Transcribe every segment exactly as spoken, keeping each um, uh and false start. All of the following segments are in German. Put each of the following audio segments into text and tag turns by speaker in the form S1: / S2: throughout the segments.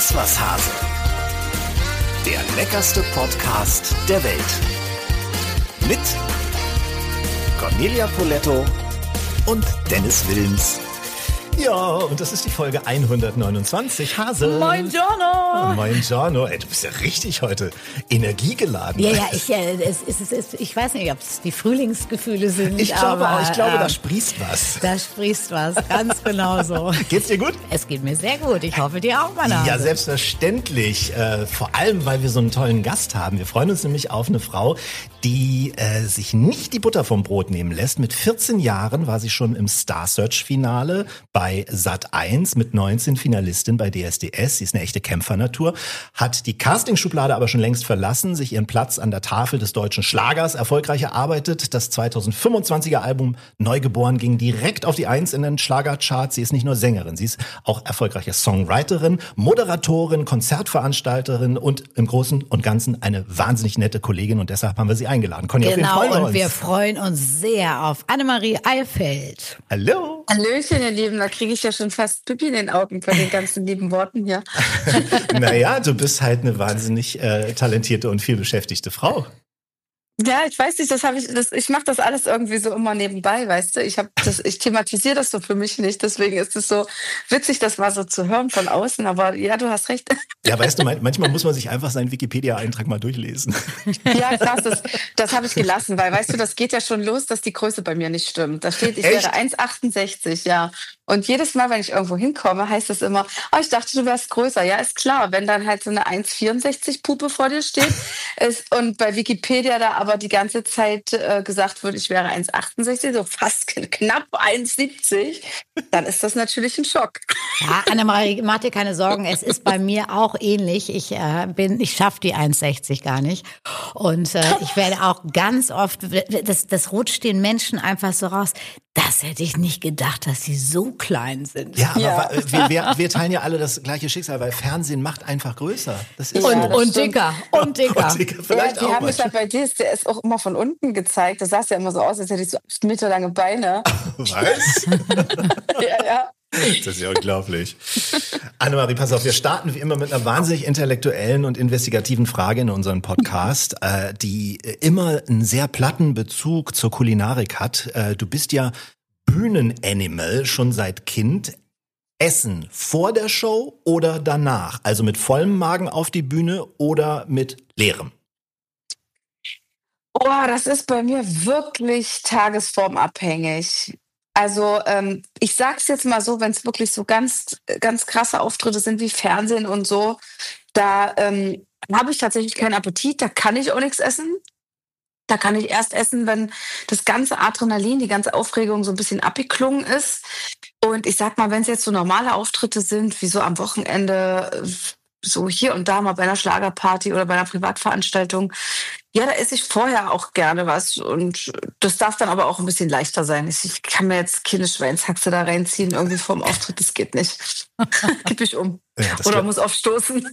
S1: Iss was, Hase. Der leckerste Podcast der Welt. Mit Cornelia Poletto und Dennis Wilms.
S2: Ja, und das ist die Folge hundertneunundzwanzig. Hase.
S3: Moin Giorno.
S2: Moin Giorno. Ey, du bist ja richtig heute energiegeladen.
S3: Ja, ja, ich, äh, es, es, es, es, ich weiß nicht, ob es die Frühlingsgefühle sind.
S2: Ich glaube,
S3: aber,
S2: ich glaube,
S3: äh,
S2: da sprießt was.
S3: Da sprießt was, ganz genau so.
S2: Geht's dir gut?
S3: Es geht mir sehr gut. Ich hoffe, dir auch, meine Hase.
S2: Ja, selbstverständlich. Äh, vor allem, weil wir so einen tollen Gast haben. Wir freuen uns nämlich auf eine Frau, die äh, sich nicht die Butter vom Brot nehmen lässt. Mit vierzehn Jahren war sie schon im Star Search-Finale bei Sat eins, mit neunzehn Finalistin bei D S D S. Sie ist eine echte Kämpfernatur, hat die Castingschublade aber schon längst verlassen, sich ihren Platz an der Tafel des deutschen Schlagers erfolgreich erarbeitet. Das zweitausendfünfundzwanziger Album Neugeboren ging direkt auf die Eins in den Schlagercharts. Sie ist nicht nur Sängerin, sie ist auch erfolgreiche Songwriterin, Moderatorin, Konzertveranstalterin und im Großen und Ganzen eine wahnsinnig nette Kollegin, und deshalb haben wir sie eingeladen. Conny, auf wen
S3: Genau,
S2: freuen wir
S3: und
S2: uns?
S3: wir freuen uns sehr auf Annemarie Eilfeld.
S2: Hallo.
S4: Hallöchen, ihr Lieben, da kriege ich ja schon fast Pipi in den Augen bei den ganzen lieben Worten hier.
S2: Naja, du bist halt eine wahnsinnig äh, talentierte und vielbeschäftigte Frau.
S4: Ja, ich weiß nicht, das habe ich, das, ich mache das alles irgendwie so immer nebenbei, weißt du? Ich habe das, ich thematisiere das so für mich nicht, deswegen ist es so witzig, das mal so zu hören von außen, aber ja, du hast recht.
S2: Ja, weißt du, manchmal muss man sich einfach seinen Wikipedia-Eintrag mal durchlesen.
S4: Ja, krass, das, das habe ich gelassen, weil, weißt du, das geht ja schon los, dass die Größe bei mir nicht stimmt. Da steht, ich
S2: Echt?
S4: wäre eins Komma achtundsechzig, ja. Und jedes Mal, wenn ich irgendwo hinkomme, heißt es immer, oh, ich dachte, du wärst größer. Ja, ist klar, wenn dann halt so eine eins Komma vierundsechzig Puppe vor dir steht ist, und bei Wikipedia da aber die ganze Zeit äh, gesagt wird, ich wäre eins Komma achtundsechzig, so fast knapp eins Komma siebzig, dann ist das natürlich ein Schock.
S3: Ja, Annemarie, mach dir keine Sorgen, es ist bei mir auch ähnlich. Ich äh, bin, ich schaffe die eins Komma sechzig gar nicht. Und äh, ich werde auch ganz oft, das, das rutscht den Menschen einfach so raus. Das hätte ich nicht gedacht, dass sie so klein sind.
S2: Ja, aber
S4: Ja.
S2: Wir, wir, wir teilen ja alle das gleiche Schicksal, weil Fernsehen macht einfach größer. Das ist
S4: Ja,
S3: Und,
S2: so.
S4: das
S3: und
S4: stimmt.
S3: dicker, und dicker.
S2: Und Digga, vielleicht
S4: ja, die
S2: auch
S4: haben
S2: mal.
S4: mich ja bei dir, der ist auch immer von unten gezeigt. Das sah ja immer so aus, als hätte ich so acht Meter lange Beine.
S2: Was?
S4: Ja, ja.
S2: Das ist ja unglaublich. Annemarie, pass auf, wir starten wie immer mit einer wahnsinnig intellektuellen und investigativen Frage in unserem Podcast, äh, die immer einen sehr platten Bezug zur Kulinarik hat. Äh, du bist ja Bühnenanimal schon seit Kind. Essen vor der Show oder danach? Also mit vollem Magen auf die Bühne oder mit leerem?
S4: Oh, das ist bei mir wirklich tagesformabhängig. Also ähm, ich sag's jetzt mal so, wenn es wirklich so ganz, ganz krasse Auftritte sind wie Fernsehen und so, da ähm, habe ich tatsächlich keinen Appetit, da kann ich auch nichts essen. Da kann ich erst essen, wenn das ganze Adrenalin, die ganze Aufregung so ein bisschen abgeklungen ist. Und ich sag mal, wenn es jetzt so normale Auftritte sind, wie so am Wochenende, so hier und da mal bei einer Schlagerparty oder bei einer Privatveranstaltung, ja, da esse ich vorher auch gerne was. Und das darf dann aber auch ein bisschen leichter sein. Ich kann mir jetzt keine Schweinshaxe da reinziehen, irgendwie vorm Auftritt, das geht nicht. Kipp ich um.
S2: Ja, das
S4: Oder
S2: glaub-
S4: muss aufstoßen.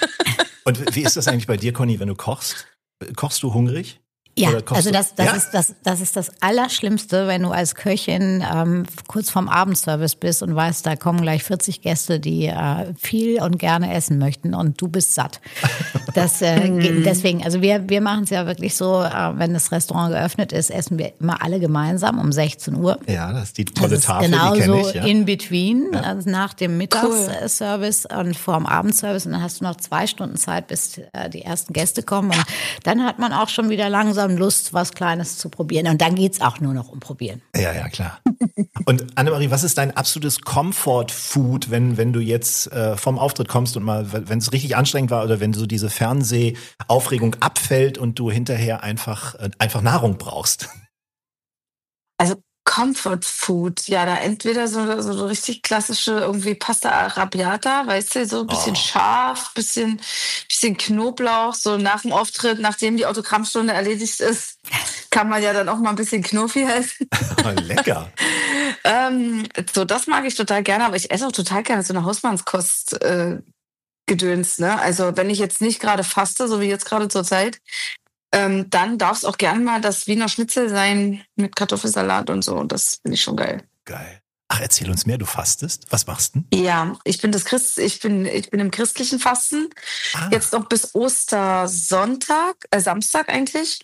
S2: Und wie ist das eigentlich bei dir, Conny, wenn du kochst? Kochst du hungrig?
S3: Ja,
S2: Oder kochst
S3: also
S2: du-
S3: das, das,
S2: Ja?
S3: ist, das, das ist das Allerschlimmste, wenn du als Köchin ähm, kurz vorm Abendservice bist und weißt, da kommen gleich vierzig Gäste, die äh, viel und gerne essen möchten und du bist satt. Das äh, geht, deswegen, also wir, wir machen es ja wirklich so, äh, wenn das Restaurant geöffnet ist, essen wir immer alle gemeinsam um sechzehn Uhr.
S2: Ja, das ist die tolle
S3: Das ist
S2: Tafel, die
S3: genauso
S2: kenne ich. Ja.
S3: in between, also nach dem Mittagsservice und vor dem Abendservice. Und dann hast du noch zwei Stunden Zeit, bis äh, die ersten Gäste kommen. Und dann hat man auch schon wieder langsam Lust, was Kleines zu probieren. Und dann geht's auch nur noch um Probieren.
S2: Ja, ja, klar. Und Annemarie, was ist dein absolutes Comfort-Food, wenn, wenn du jetzt äh, vom Auftritt kommst und mal, wenn es richtig anstrengend war oder wenn so diese Fernsehaufregung abfällt und du hinterher einfach, äh, einfach Nahrung brauchst?
S4: Also Comfort Food, ja, da entweder so, so eine richtig klassische irgendwie Pasta Arrabbiata, weißt du, so ein bisschen
S2: Oh.
S4: scharf, bisschen, bisschen Knoblauch, so nach dem Auftritt, nachdem die Autogrammstunde erledigt ist, kann man ja dann auch mal ein bisschen Knuffi essen.
S2: Lecker.
S4: ähm, so, das mag ich total gerne, aber ich esse auch total gerne so eine Hausmannskost äh, Gedöns, ne? Also wenn ich jetzt nicht gerade faste, so wie jetzt gerade zur Zeit, ähm, dann darf es auch gern mal das Wiener Schnitzel sein mit Kartoffelsalat und so. Und das finde ich schon geil.
S2: Geil. Ach, erzähl uns mehr, du fastest. Was machst du denn?
S4: Ja, ich bin das Christ, ich bin, ich bin im christlichen Fasten.
S2: Ah,
S4: Jetzt noch bis Ostersonntag, äh, Samstag eigentlich.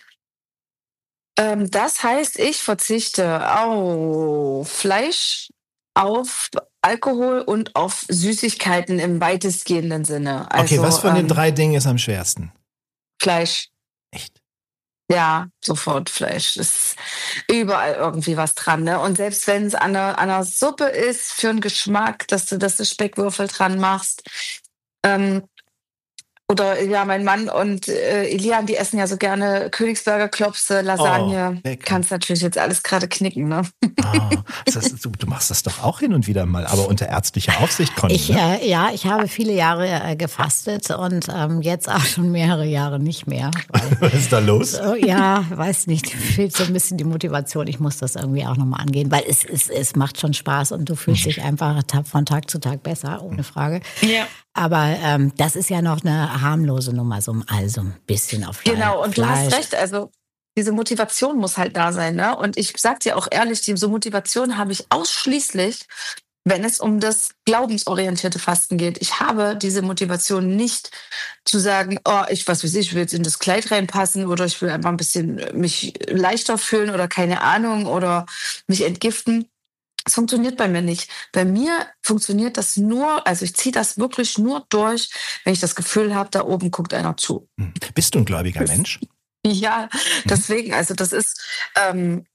S4: Ähm, das heißt, ich verzichte auf Fleisch, auf Alkohol und auf Süßigkeiten im weitestgehenden Sinne.
S2: okay,
S4: Also
S2: was von den
S4: ähm,
S2: drei Dingen ist am schwersten?
S4: Fleisch.
S2: Echt?
S4: Ja, sofort Fleisch. Ist überall irgendwie was dran, ne? Und selbst wenn es an einer, an einer Suppe ist, für einen Geschmack, dass du, dass du Speckwürfel dran machst. Ähm, oder ja, mein Mann und äh, Elian, die essen ja so gerne Königsberger Klopse, Lasagne.
S2: Oh, lecker.
S4: Kannst natürlich jetzt alles gerade knicken, ne?
S2: Ah, das heißt, du, du machst das doch auch hin und wieder mal, aber unter ärztlicher Aufsicht, Conny,
S3: Ich,
S2: ne?
S3: äh, ja, ich habe viele Jahre äh, gefastet und ähm, jetzt auch schon mehrere Jahre nicht mehr. Weil,
S2: Was ist da los?
S3: so, ja, weiß nicht, fehlt so ein bisschen die Motivation. Ich muss das irgendwie auch nochmal angehen, weil es, es, es macht schon Spaß und du fühlst dich einfach ta- von Tag zu Tag besser, ohne Frage.
S4: Ja.
S3: Aber ähm, das ist ja noch eine harmlose Nummer, so also ein bisschen auf Fleisch.
S4: Genau, und du
S3: Fleisch.
S4: hast recht, also diese Motivation muss halt da sein, ne? Und ich sag dir auch ehrlich, diese Motivation habe ich ausschließlich, wenn es um das glaubensorientierte Fasten geht. Ich habe diese Motivation nicht zu sagen, oh, ich was weiß ich, ich will jetzt in das Kleid reinpassen oder ich will einfach ein bisschen mich leichter fühlen oder keine Ahnung oder mich entgiften. Es funktioniert bei mir nicht. Bei mir funktioniert das nur, also ich ziehe das wirklich nur durch, wenn ich das Gefühl habe, da oben guckt einer zu.
S2: Hm. Bist du ein gläubiger Mensch?
S4: Ja, deswegen, also das ist, ähm,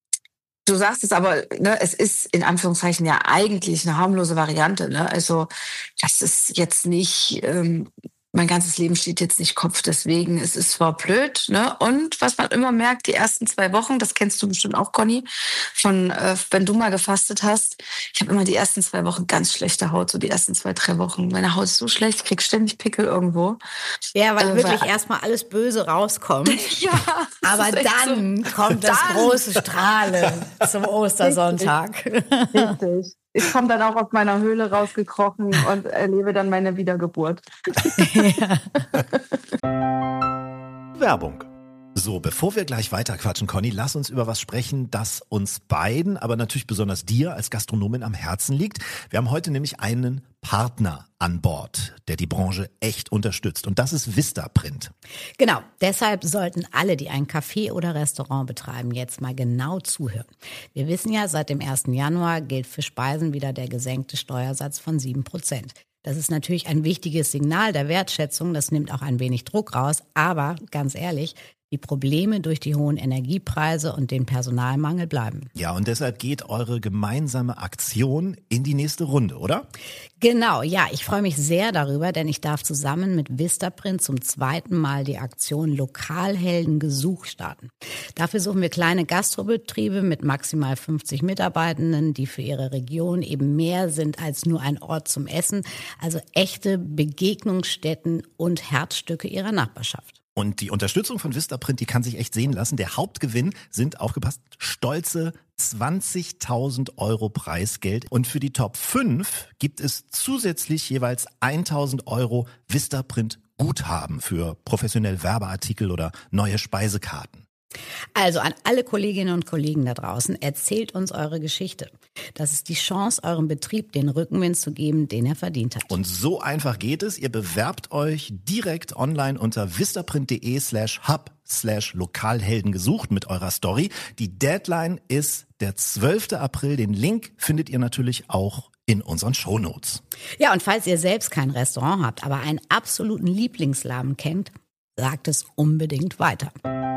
S4: du sagst es aber, ne, es ist in Anführungszeichen ja eigentlich eine harmlose Variante, ne? Also das ist jetzt nicht, ähm, mein ganzes Leben steht jetzt nicht Kopf, deswegen es ist zwar blöd, ne? Und was man immer merkt, die ersten zwei Wochen, das kennst du bestimmt auch, Conny, von äh, wenn du mal gefastet hast, ich habe immer die ersten zwei Wochen ganz schlechte Haut, so die ersten zwei, drei Wochen. Meine Haut ist so schlecht, ich krieg ständig Pickel irgendwo.
S3: Ja, weil
S4: Äh,
S3: wirklich
S4: weil-
S3: erstmal alles Böse rauskommt.
S4: Ja, das
S3: Aber
S4: ist echt
S3: dann
S4: so.
S3: kommt das
S4: Dann.
S3: große Strahlen zum Ostersonntag.
S4: Richtig. Ich komme dann auch aus meiner Höhle rausgekrochen und erlebe dann meine Wiedergeburt.
S2: Werbung. So, bevor wir gleich weiter quatschen, Conny, lass uns über was sprechen, das uns beiden, aber natürlich besonders dir als Gastronomin am Herzen liegt. Wir haben heute nämlich einen Partner an Bord, der die Branche echt unterstützt. Und das ist Vistaprint.
S3: Genau, deshalb sollten alle, die ein Café oder Restaurant betreiben, jetzt mal genau zuhören. Wir wissen ja, seit dem ersten Januar gilt für Speisen wieder der gesenkte Steuersatz von sieben Prozent. Das ist natürlich ein wichtiges Signal der Wertschätzung, das nimmt auch ein wenig Druck raus, aber ganz ehrlich, die Probleme durch die hohen Energiepreise und den Personalmangel bleiben.
S2: Ja, und deshalb geht eure gemeinsame Aktion in die nächste Runde, oder?
S3: Genau, ja, ich freue mich sehr darüber, denn ich darf zusammen mit Vistaprint zum zweiten Mal die Aktion Lokalhelden gesucht starten. Dafür suchen wir kleine Gastrobetriebe mit maximal fünfzig Mitarbeitenden, die für ihre Region eben mehr sind als nur ein Ort zum Essen, also echte Begegnungsstätten und Herzstücke ihrer Nachbarschaft.
S2: Und die Unterstützung von Vistaprint, die kann sich echt sehen lassen. Der Hauptgewinn sind, aufgepasst, stolze zwanzigtausend Euro Preisgeld. Und für die Top fünf gibt es zusätzlich jeweils tausend Euro Vistaprint Guthaben für professionelle Werbeartikel oder neue Speisekarten.
S3: Also an alle Kolleginnen und Kollegen da draußen, erzählt uns eure Geschichte. Das ist die Chance, eurem Betrieb den Rückenwind zu geben, den er verdient hat.
S2: Und so einfach geht es. Ihr bewerbt euch direkt online unter vistaprint.de slash hub slash Lokalhelden gesucht mit eurer Story. Die Deadline ist der zwölfte April. Den Link findet ihr natürlich auch in unseren Shownotes.
S3: Ja, und falls ihr selbst kein Restaurant habt, aber einen absoluten Lieblingsladen kennt, sagt es unbedingt weiter.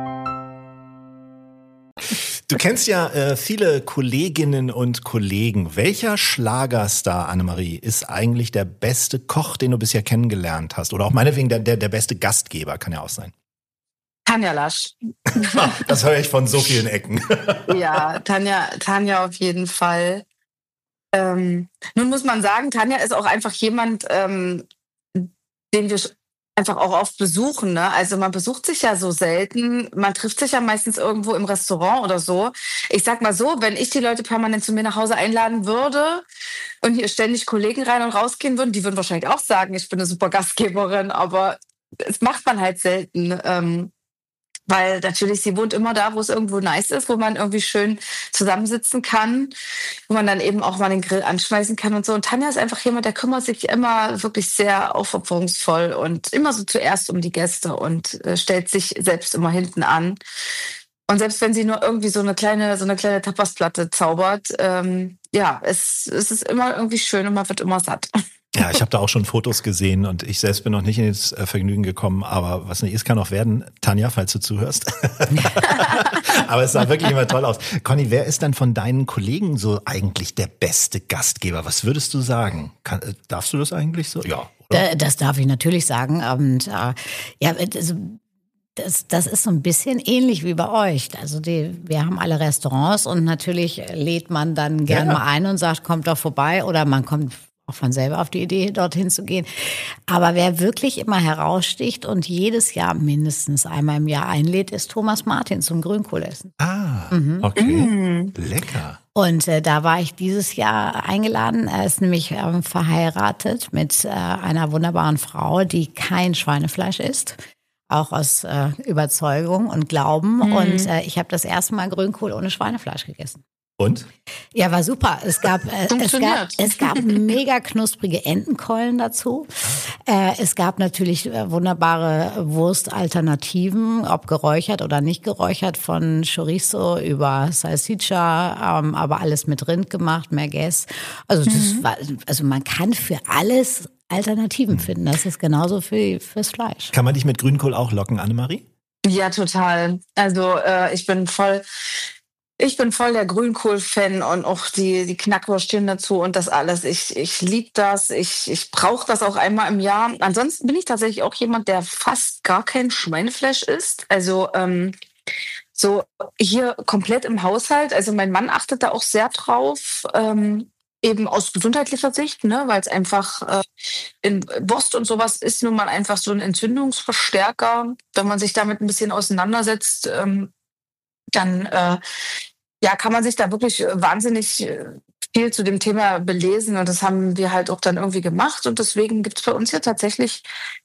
S2: Du kennst ja äh, viele Kolleginnen und Kollegen. Welcher Schlagerstar, Annemarie, ist eigentlich der beste Koch, den du bisher kennengelernt hast? Oder auch meinetwegen der, der, der beste Gastgeber, kann ja auch sein.
S4: Tanja Lasch.
S2: Das höre ich von so vielen Ecken.
S4: Ja, Tanja, Tanja auf jeden Fall. Ähm, nun muss man sagen, Tanja ist auch einfach jemand, ähm, den wir einfach auch oft besuchen, ne? Also man besucht sich ja so selten, man trifft sich ja meistens irgendwo im Restaurant oder so. Ich sag mal so, wenn ich die Leute permanent zu mir nach Hause einladen würde und hier ständig Kollegen rein und rausgehen würden, die würden wahrscheinlich auch sagen, ich bin eine super Gastgeberin, aber das macht man halt selten. Ähm, Weil natürlich, sie wohnt immer da, wo es irgendwo nice ist, wo man irgendwie schön zusammensitzen kann, wo man dann eben auch mal den Grill anschmeißen kann und so. Und Tanja ist einfach jemand, der kümmert sich immer wirklich sehr aufopferungsvoll und immer so zuerst um die Gäste und äh, stellt sich selbst immer hinten an. Und selbst wenn sie nur irgendwie so eine kleine, so eine kleine Tapasplatte zaubert, ähm, ja, es, es ist immer irgendwie schön und man wird immer satt.
S2: Ja, ich habe da auch schon Fotos gesehen und ich selbst bin noch nicht ins Vergnügen gekommen, aber was nicht ist, kann auch werden. Tanja, falls du zuhörst. Aber es sah wirklich immer toll aus. Conny, wer ist denn von deinen Kollegen so eigentlich der beste Gastgeber? Was würdest du sagen? Kann, darfst du das eigentlich so? Ja,
S3: oder? Das darf ich natürlich sagen. Und äh, ja, also Das, das ist so ein bisschen ähnlich wie bei euch. Also die, wir haben alle Restaurants und natürlich lädt man dann gerne ja. mal ein und sagt, kommt doch vorbei, oder man kommt auch von selber auf die Idee, dorthin zu gehen. Aber wer wirklich immer heraussticht und jedes Jahr mindestens einmal im Jahr einlädt, ist Thomas Martin zum Grünkohlessen.
S2: Ah, mhm. okay. Mhm. Lecker.
S3: Und äh, da war ich dieses Jahr eingeladen. Er ist nämlich äh, verheiratet mit äh, einer wunderbaren Frau, die kein Schweinefleisch isst. Auch aus äh, Überzeugung und Glauben. Mhm. Und äh, ich habe das erste Mal Grünkohl ohne Schweinefleisch gegessen.
S2: Und?
S3: Ja, war super. Es gab, äh, es gab, es gab mega knusprige Entenkeulen dazu. Äh, es gab natürlich äh, wunderbare Wurstalternativen, ob geräuchert oder nicht geräuchert, von Chorizo über Salsiccia, ähm, aber alles mit Rind gemacht, Merguez. Also das mhm. war, also man kann für alles Alternativen finden. Das ist genauso für fürs Fleisch.
S2: Kann man dich mit Grünkohl auch locken, Annemarie?
S4: Ja, total. Also äh, ich bin voll, ich bin voll der Grünkohl-Fan und auch die die Knackwürstchen dazu und das alles. Ich ich liebe das. Ich ich brauche das auch einmal im Jahr. Ansonsten bin ich tatsächlich auch jemand, der fast gar kein Schweinefleisch isst. Also ähm, so hier komplett im Haushalt. Also mein Mann achtet da auch sehr drauf. Ähm, Eben aus gesundheitlicher Sicht, ne, weil es einfach äh, in Wurst und sowas ist nun mal einfach so ein Entzündungsverstärker. Wenn man sich damit ein bisschen auseinandersetzt, ähm, dann äh, ja, kann man sich da wirklich wahnsinnig viel zu dem Thema belesen. Und das haben wir halt auch dann irgendwie gemacht. Und deswegen gibt es bei uns hier tatsächlich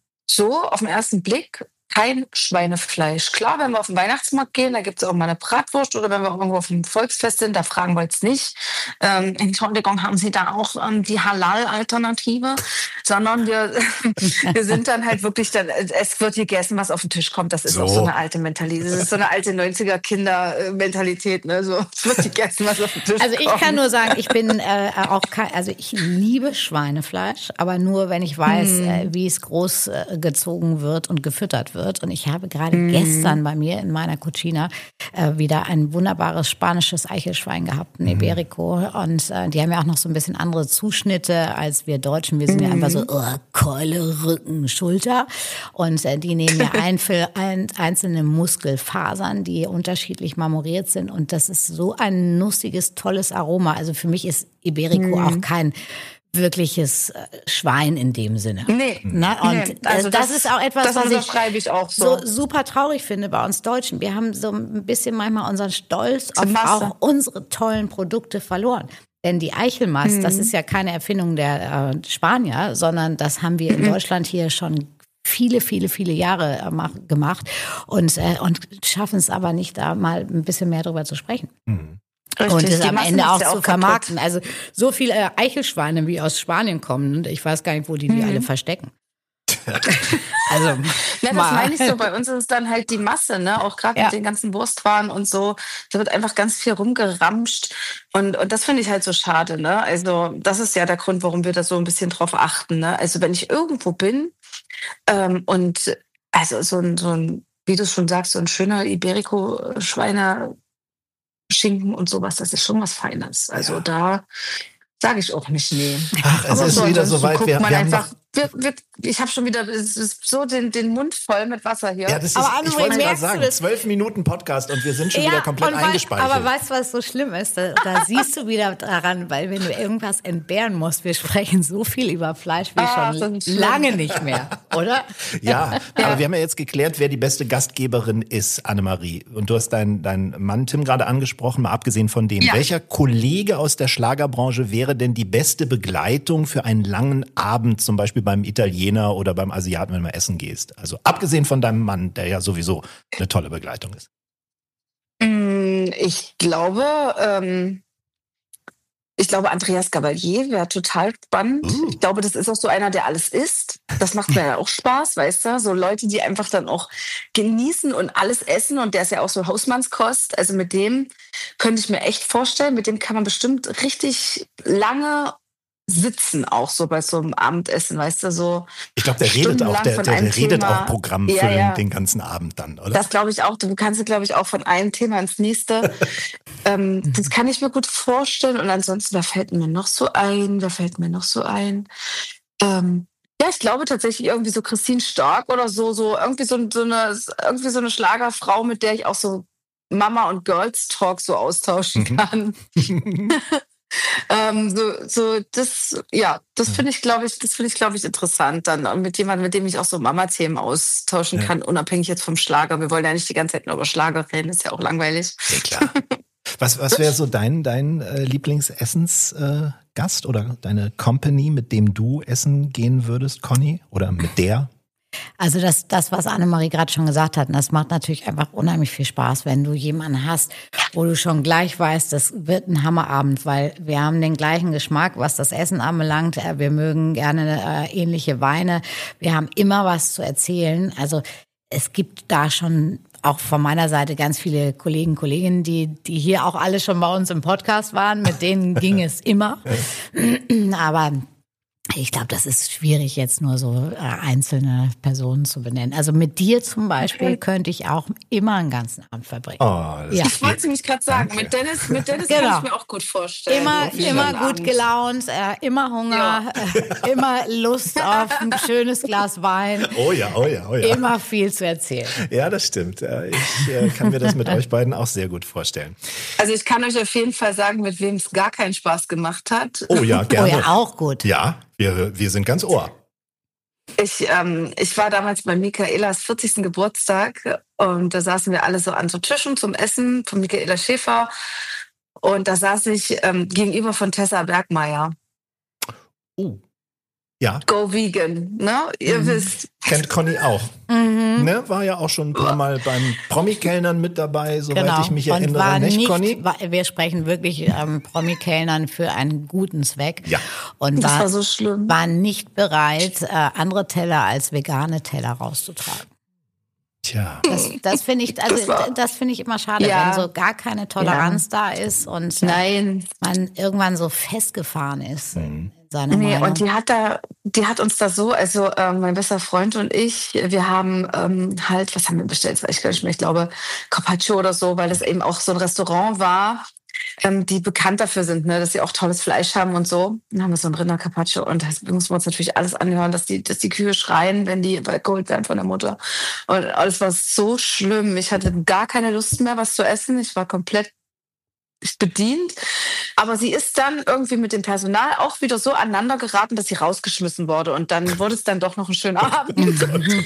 S4: so auf den ersten Blick kein Schweinefleisch. Klar, wenn wir auf den Weihnachtsmarkt gehen, da gibt es auch mal eine Bratwurst, oder wenn wir irgendwo auf einem Volksfest sind, da fragen wir jetzt nicht, ähm, Entschuldigung, haben Sie da auch ähm, die Halal-Alternative? Sondern wir, wir sind dann halt wirklich, dann, es wird gegessen, was auf den Tisch kommt. Das ist so. Auch so eine alte Mentalität. Das ist so eine alte neunziger-Kinder-Mentalität. Ne? So, es wird gegessen, was auf den Tisch
S3: also
S4: kommt.
S3: Also ich kann nur sagen, ich bin äh, auch kein, also ich liebe Schweinefleisch, aber nur, wenn ich weiß, hm. äh, wie es groß äh, gezogen wird und gefüttert wird. Und ich habe gerade mm. gestern bei mir in meiner Cucina äh, wieder ein wunderbares spanisches Eichelschwein gehabt, ein Iberico. Und äh, die haben ja auch noch so ein bisschen andere Zuschnitte als wir Deutschen. Wir sind mm. ja einfach so oh, Keule, Rücken, Schulter. Und äh, die nehmen ja ein, ein, einzelne Muskelfasern, die unterschiedlich marmoriert sind. Und das ist so ein nussiges, tolles Aroma. Also für mich ist Iberico mm. auch kein wirkliches Schwein in dem Sinne.
S4: Nee.
S3: Na, und
S4: nee. Also
S3: das, das ist auch etwas,
S4: das
S3: was
S4: unterschreibe ich auch so.
S3: so super traurig finde bei uns Deutschen. Wir haben so ein bisschen manchmal unseren Stolz auf auch unsere tollen Produkte verloren. Denn die Eichelmast, mhm. das ist ja keine Erfindung der äh, Spanier, sondern das haben wir in mhm. Deutschland hier schon viele, viele, viele Jahre äh, gemacht und, äh, und schaffen es aber nicht, da mal ein bisschen mehr drüber zu sprechen. Mhm. Richtig, und es am Ende auch zu vermarkten. Also so viele Eichelschweine, wie aus Spanien kommen, und ich weiß gar nicht, wo die die mhm. alle verstecken.
S4: Also, ja, das meine ich so. Bei uns ist es dann halt die Masse, ne? Auch gerade ja. mit den ganzen Wurstwaren und so. Da wird einfach ganz viel rumgeramscht. Und, und das finde ich halt so schade, ne? Also, das ist ja der Grund, warum wir da so ein bisschen drauf achten, ne? Also, wenn ich irgendwo bin ähm, und also so ein, so ein, wie du schon sagst, so ein schöner Iberico-Schweine Schinken und sowas, das ist schon was Feines. Also ja. da sage ich auch nicht nee.
S2: Ach, es aber ist so, wieder so weit. Wir,
S4: man
S2: wir
S4: einfach, wir, wir, ich habe schon wieder es ist so den, den Mund voll mit Wasser hier.
S2: Ja, das ist, aber ich wollte gerade sagen, zwölf Minuten Podcast und wir sind schon ja, wieder komplett
S3: weil,
S2: eingespeichert.
S3: Aber weißt du, was so schlimm ist? Da, da siehst du wieder daran, weil wenn du irgendwas entbehren musst, wir sprechen so viel über Fleisch wie ah, schon lange nicht mehr, oder?
S2: Ja, ja, aber wir haben ja jetzt geklärt, wer die beste Gastgeberin ist, Annemarie. Und du hast deinen dein Mann Tim gerade angesprochen, mal abgesehen von dem. Ja. Welcher Kollege aus der Schlagerbranche wäre denn die beste Begleitung für einen langen Abend, zum Beispiel beim Italiener? Italiener oder beim Asiaten, wenn du mal essen gehst? Also abgesehen von deinem Mann, der ja sowieso eine tolle Begleitung ist.
S4: Ich glaube, ähm, ich glaube, Andreas Gabalier wäre total spannend.
S2: Uh.
S4: Ich glaube, das ist auch so einer, der alles isst. Das macht mir ja auch Spaß, weißt du? So Leute, die einfach dann auch genießen und alles essen. Und der ist ja auch so Hausmannskost. Also mit dem könnte ich mir echt vorstellen, mit dem kann man bestimmt richtig lange sitzen, auch so bei so einem Abendessen, weißt du, so.
S2: Ich glaube, der redet auch, der, der, der redet auch Programm
S4: ja,
S2: für
S4: ja.
S2: den ganzen Abend dann, oder?
S4: Das glaube ich auch. Du kannst, glaube ich, auch von einem Thema ins nächste. ähm, das kann ich mir gut vorstellen. Und ansonsten, wer fällt mir noch so ein? Wer fällt mir noch so ein? Ähm, ja, ich glaube tatsächlich irgendwie so Christine Stark oder so, so irgendwie so, so eine, irgendwie so eine Schlagerfrau, mit der ich auch so Mama und Girls Talk so austauschen kann. Ähm, so, so, das, ja, das finde ich, glaube ich, das finde ich, glaube ich, interessant dann. Und mit jemandem, mit dem ich auch so Mama-Themen austauschen
S2: ja.
S4: kann, unabhängig jetzt vom Schlager. Wir wollen ja nicht die ganze Zeit nur über Schlager reden, ist ja auch langweilig.
S2: Ja, klar. Was, was wäre so dein, dein äh, Lieblingsessensgast äh, oder deine Company, mit dem du essen gehen würdest, Conny? Oder mit der?
S3: Also das, das, was Annemarie gerade schon gesagt hat, das macht natürlich einfach unheimlich viel Spaß, wenn du jemanden hast, wo du schon gleich weißt, das wird ein Hammerabend, weil wir haben den gleichen Geschmack, was das Essen anbelangt. Wir mögen gerne äh, ähnliche Weine. Wir haben immer was zu erzählen. Also es gibt da schon auch von meiner Seite ganz viele Kollegen, Kolleginnen, die, die hier auch alle schon bei uns im Podcast waren. Mit denen ging es immer. Aber ich glaube, das ist schwierig, jetzt nur so äh, einzelne Personen zu benennen. Also mit dir zum Beispiel okay. könnte ich auch immer einen ganzen Abend verbringen.
S2: Oh,
S3: ja.
S4: Ich wollte es nämlich gerade sagen, Danke. mit Dennis, mit Dennis genau. kann ich mir auch gut vorstellen.
S3: Immer, immer gut Abend. gelaunt, äh, immer Hunger, ja. äh, immer Lust auf ein schönes Glas Wein.
S2: Oh ja, oh ja, oh ja.
S3: Immer viel zu erzählen.
S2: Ja, das stimmt. Ich äh, kann mir das mit euch beiden auch sehr gut vorstellen.
S4: Also ich kann euch auf jeden Fall sagen, mit wem es gar keinen Spaß gemacht hat.
S2: Oh ja, gerne.
S3: Oh ja, auch gut.
S2: Ja. Wir, wir sind ganz Ohr.
S4: Ich, ähm, ich war damals bei Michaelas vierzigsten Geburtstag und da saßen wir alle so an so Tischen zum Essen von Michaela Schäfer und da saß ich ähm, gegenüber von Tessa Bergmeier.
S2: Uh. Ja.
S4: Go Vegan, ne? Ihr
S2: mhm.
S4: wisst.
S2: Kennt Conny auch.
S3: Mhm.
S2: Ne? War ja auch schon ein paar Mal beim Promi-Kellnern mit dabei, soweit
S3: genau.
S2: ich mich
S3: und
S2: erinnere.
S3: War
S2: nicht,
S3: nicht,
S2: Conny?
S3: war, wir sprechen wirklich ähm, Promi-Kellnern für einen guten Zweck.
S2: Ja.
S3: Und
S4: das
S3: war,
S4: war so schlimm.
S3: War nicht bereit, äh, andere Teller als vegane Teller rauszutragen.
S2: Tja.
S3: Das, das finde ich, also das, das finde ich immer schade,
S4: ja.
S3: wenn so gar keine Toleranz ja. da ist und äh,
S4: Nein.
S3: man irgendwann so festgefahren ist.
S2: Mhm.
S3: Seine
S4: nee,
S3: Meinung.
S4: und die hat da, die hat uns da so, also ähm, mein bester Freund und ich, wir haben ähm, halt, was haben wir bestellt? Das weiß ich gar nicht mehr, ich glaube Carpaccio oder so, weil das eben auch so ein Restaurant war, ähm, die bekannt dafür sind, ne, dass sie auch tolles Fleisch haben und so. Dann haben wir so ein Rinder Carpaccio und das müssen wir uns natürlich alles anhören, dass die, dass die Kühe schreien, wenn die geholt werden von der Mutter. Und alles war so schlimm. Ich hatte gar keine Lust mehr, was zu essen. Ich war komplett bedient. Aber sie ist dann irgendwie mit dem Personal auch wieder so aneinander geraten, dass sie rausgeschmissen wurde. Und dann wurde es dann doch noch ein schöner Abend.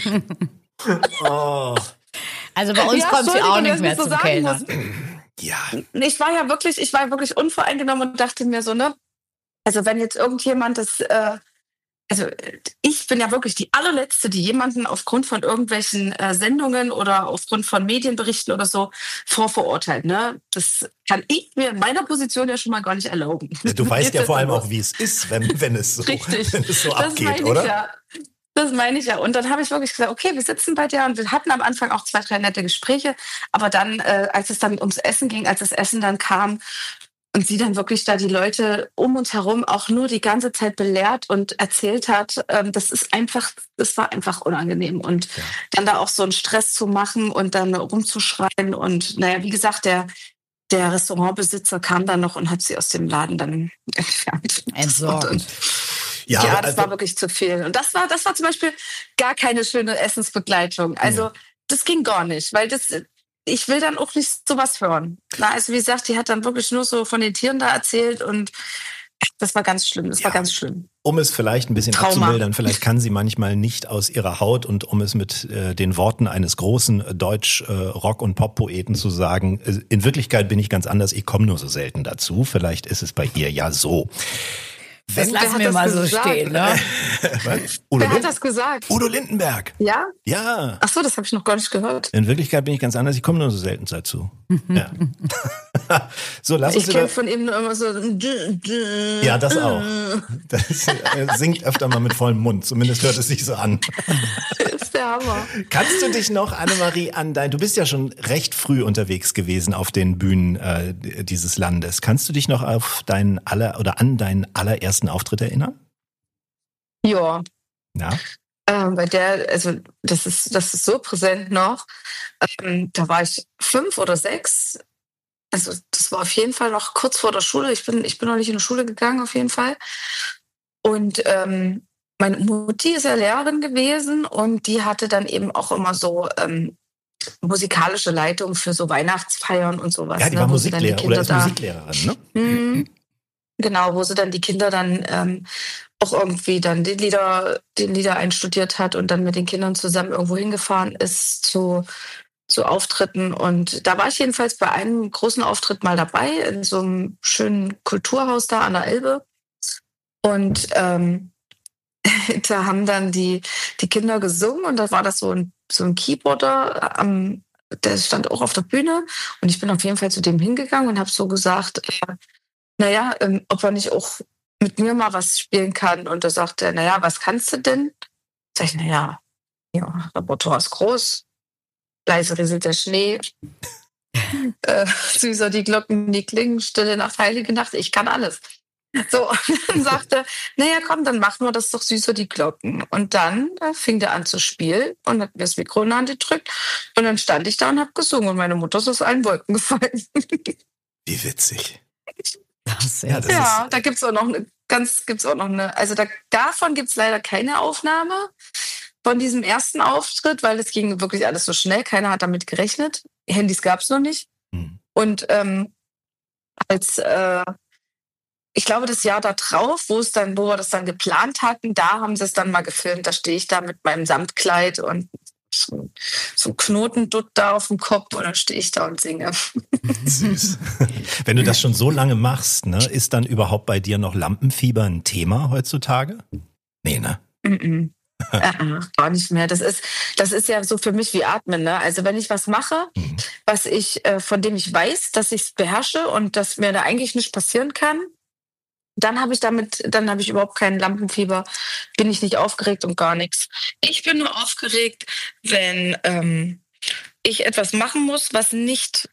S2: Oh.
S3: Also bei uns ja, kommt sie auch nicht mehr
S4: so
S3: zum Kellner.
S2: Ja.
S4: Ich war ja wirklich, ich war wirklich unvoreingenommen und dachte mir so, ne, also wenn jetzt irgendjemand das, äh, also ich bin ja wirklich die allerletzte, die jemanden aufgrund von irgendwelchen äh, Sendungen oder aufgrund von Medienberichten oder so vorverurteilt. Ne? Das kann ich mir in meiner Position ja schon mal gar nicht erlauben.
S2: Du weißt ja vor allem auch, wie es ist, wenn, wenn es so,
S4: Richtig.
S2: Wenn es so
S4: das
S2: abgeht, oder?
S4: Ich ja. Das meine ich ja. Und dann habe ich wirklich gesagt, okay, wir sitzen bei dir und wir hatten am Anfang auch zwei, drei nette Gespräche. Aber dann, äh, als es dann ums Essen ging, als das Essen dann kam, und sie dann wirklich da die Leute um uns herum auch nur die ganze Zeit belehrt und erzählt hat, ähm, das ist einfach, das war einfach unangenehm. Und ja. dann da auch so einen Stress zu machen und dann rumzuschreien. Und naja, wie gesagt, der, der Restaurantbesitzer kam dann noch und hat sie aus dem Laden dann entfernt.
S3: Entsorgt.
S4: Und,
S2: ja,
S4: ja, das
S2: also,
S4: war wirklich zu viel. Und das war, das war zum Beispiel gar keine schöne Essensbegleitung. Also ja. das ging gar nicht, weil das... Ich will dann auch nicht sowas hören. Na, also wie gesagt, die hat dann wirklich nur so von den Tieren da erzählt und das war ganz schlimm. Das ja. war ganz schlimm.
S2: Um es vielleicht ein bisschen
S4: Trauma.
S2: abzumildern, vielleicht kann sie manchmal nicht aus ihrer Haut und um es mit äh, den Worten eines großen Deutsch-Rock- und Pop-Poeten zu sagen, äh, in Wirklichkeit bin ich ganz anders, ich komme nur so selten dazu. Vielleicht ist es bei ihr ja so.
S3: Das lassen wir mal so
S4: gesagt?
S3: stehen, ne?
S2: Udo
S4: Wer hat
S2: Lind-
S4: das gesagt?
S2: Udo Lindenberg.
S4: Ja?
S2: Ja.
S4: Ach so, das habe ich noch gar nicht gehört.
S2: In Wirklichkeit bin ich ganz anders. Ich komme nur so selten dazu. Ja. So, lass uns
S4: Ich kenne
S2: über...
S4: von ihm nur immer so.
S2: Ja, das auch. Das er singt öfter mal mit vollem Mund. Zumindest hört es sich so an.
S4: Das ist der Hammer.
S2: Kannst du dich noch, Annemarie, an dein... Du bist ja schon recht früh unterwegs gewesen auf den Bühnen äh, dieses Landes. Kannst du dich noch auf deinen aller oder an deinen allerersten Auftritt erinnern?
S4: Ja.
S2: Ja.
S4: Ähm, bei der, also das ist, das ist so präsent noch. Ähm, da war ich fünf oder sechs. Also das war auf jeden Fall noch kurz vor der Schule. Ich bin, ich bin noch nicht in die Schule gegangen, auf jeden Fall. Und ähm, meine Mutti ist ja Lehrerin gewesen und die hatte dann eben auch immer so ähm, musikalische Leitung für so Weihnachtsfeiern und sowas.
S2: Ja, die
S4: ne,
S2: war
S4: wo sie dann die
S2: Musiklehrer oder ist
S4: Kinder da-
S2: Musiklehrerin, ne?
S4: Mhm. Genau, wo sie dann die Kinder dann ähm, auch irgendwie dann die Lieder, die Lieder einstudiert hat und dann mit den Kindern zusammen irgendwo hingefahren ist zu, zu Auftritten. Und da war ich jedenfalls bei einem großen Auftritt mal dabei, in so einem schönen Kulturhaus da an der Elbe. Und ähm, da haben dann die, die Kinder gesungen und da war das so ein, so ein Keyboarder am, der stand auch auf der Bühne. Und ich bin auf jeden Fall zu dem hingegangen und habe so gesagt, äh, naja, ähm, ob er nicht auch mit mir mal was spielen kann. Und da sagt er, naja, was kannst du denn? Sag ich, naja, ja, Repertoire ist groß. Leise rieselt der Schnee. äh, süßer die Glocken, die klingen, Stille Nacht, heilige Nacht. Ich kann alles. So, und dann sagte, naja, komm, dann machen wir das doch süßer die Glocken. Und dann äh, fing der an zu spielen und hat mir das Mikro in die Hand gedrückt. Und dann stand ich da und habe gesungen. Und meine Mutter ist aus allen Wolken gefallen.
S2: Wie witzig.
S3: Das
S2: Ja, das
S4: Ja,
S2: ist,
S4: da gibt's auch noch eine ganz, gibt's auch noch eine, also da, davon gibt's leider keine Aufnahme von diesem ersten Auftritt, weil es ging wirklich alles so schnell, keiner hat damit gerechnet. Handys gab's noch nicht.
S2: Hm.
S4: Und ähm, als äh, ich glaube, das Jahr da drauf, wo es dann, wo wir das dann geplant hatten, da haben sie es dann mal gefilmt. Da stehe ich da mit meinem Samtkleid und so, so ein Knotendutt da auf dem Kopf und dann stehe ich da und singe.
S2: süß. Wenn du das schon so lange machst, ne, ist dann überhaupt bei dir noch Lampenfieber ein Thema heutzutage? Nee, ne?
S4: Mm-mm. äh, gar nicht mehr. Das ist, das ist ja so für mich wie Atmen. Ne? Also wenn ich was mache,
S2: Mhm.
S4: was ich, äh, von dem ich weiß, dass ich es beherrsche und dass mir da eigentlich nichts passieren kann, dann habe ich damit, dann habe ich überhaupt keinen Lampenfieber, bin ich nicht aufgeregt und gar nichts. Ich bin nur aufgeregt, wenn ähm, ich etwas machen muss, was nicht,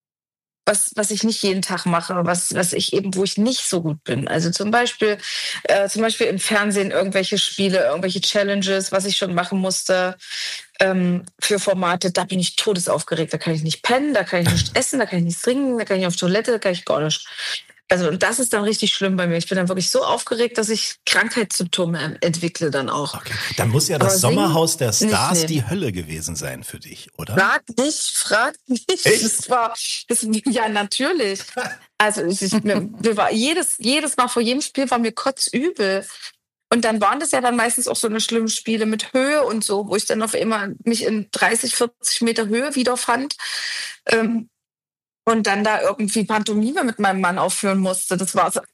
S4: was, was ich nicht jeden Tag mache, was, was ich eben, wo ich nicht so gut bin. Also zum Beispiel, äh, zum Beispiel im Fernsehen irgendwelche Spiele, irgendwelche Challenges, was ich schon machen musste ähm, für Formate, da bin ich todesaufgeregt. Da kann ich nicht pennen, da kann ich nicht essen, da kann ich nicht trinken, da kann ich auf Toilette, da kann ich gar nicht. Also und das ist dann richtig schlimm bei mir. Ich bin dann wirklich so aufgeregt, dass ich Krankheitssymptome entwickle dann auch.
S2: Okay. Dann muss ja das
S4: Aber singen
S2: Sommerhaus der
S4: nicht,
S2: Stars
S4: nee.
S2: die Hölle gewesen sein für dich, oder?
S4: Frag nicht, frag nicht.
S2: Echt?
S4: Das war, das, ja, natürlich. Also ich, ich, mir, mir war jedes, jedes Mal vor jedem Spiel war mir kotzübel. Und dann waren das ja dann meistens auch so eine schlimme Spiele mit Höhe und so, wo ich dann auf einmal mich in dreißig, vierzig Meter Höhe wiederfand. Ähm, und dann da irgendwie Pantomime mit meinem Mann aufführen musste. Das war so,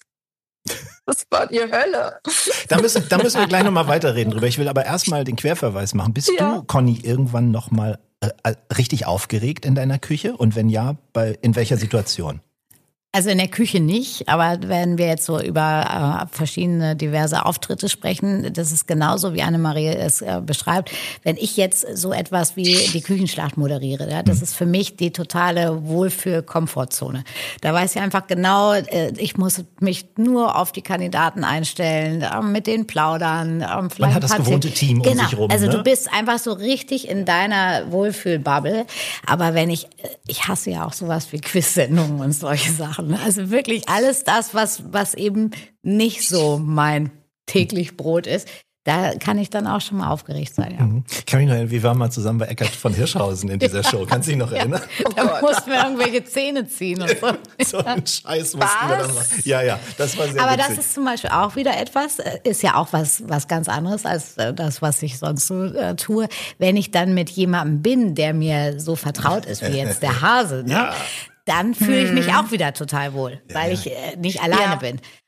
S4: das war die Hölle.
S2: Da müssen, da müssen wir gleich nochmal weiterreden drüber. Ich will aber erstmal den Querverweis machen. Bist
S4: Ja.
S2: du, Conny, irgendwann nochmal äh, richtig aufgeregt in deiner Küche? Und wenn ja, bei, in welcher Situation?
S3: Also in der Küche nicht, aber wenn wir jetzt so über äh, verschiedene diverse Auftritte sprechen, das ist genauso, wie Annemarie es äh, beschreibt. Wenn ich jetzt so etwas wie die Küchenschlacht moderiere, ja, das ist für mich die totale Wohlfühl-Komfortzone. Da weiß ich einfach genau, äh, ich muss mich nur auf die Kandidaten einstellen, äh, mit denen plaudern. Äh, vielleicht
S2: Man hat das
S3: ein paar
S2: gewohnte
S3: Themen.
S2: Team um
S3: genau.
S2: sich rum.
S3: Also
S2: ne?
S3: du bist einfach so richtig in deiner Wohlfühl-Bubble. Aber wenn ich, ich hasse ja auch sowas wie Quiz-Sendungen und solche Sachen. Also wirklich alles das, was, was eben nicht so mein täglich Brot ist, da kann ich dann auch schon mal aufgeregt sein. Ja.
S2: Mhm. Ich kann mich noch erinnern, wir waren mal zusammen bei Eckart von Hirschhausen in dieser Show. Kannst du dich noch erinnern?
S3: Da mussten wir irgendwelche Zähne ziehen und so.
S2: So ein Scheiß mussten wir dann machen. Ja, ja, das war sehr
S3: Aber
S2: witzig.
S3: das ist zum Beispiel auch wieder etwas, äh, ist ja auch was, was ganz anderes als äh, das, was ich sonst so äh, tue. Wenn ich dann mit jemandem bin, der mir so vertraut ist, wie jetzt der Hase, ne?
S2: Ja.
S3: Dann fühle ich mich auch wieder total wohl, weil
S2: ja.
S3: ich äh, nicht alleine
S4: Ja.
S3: bin.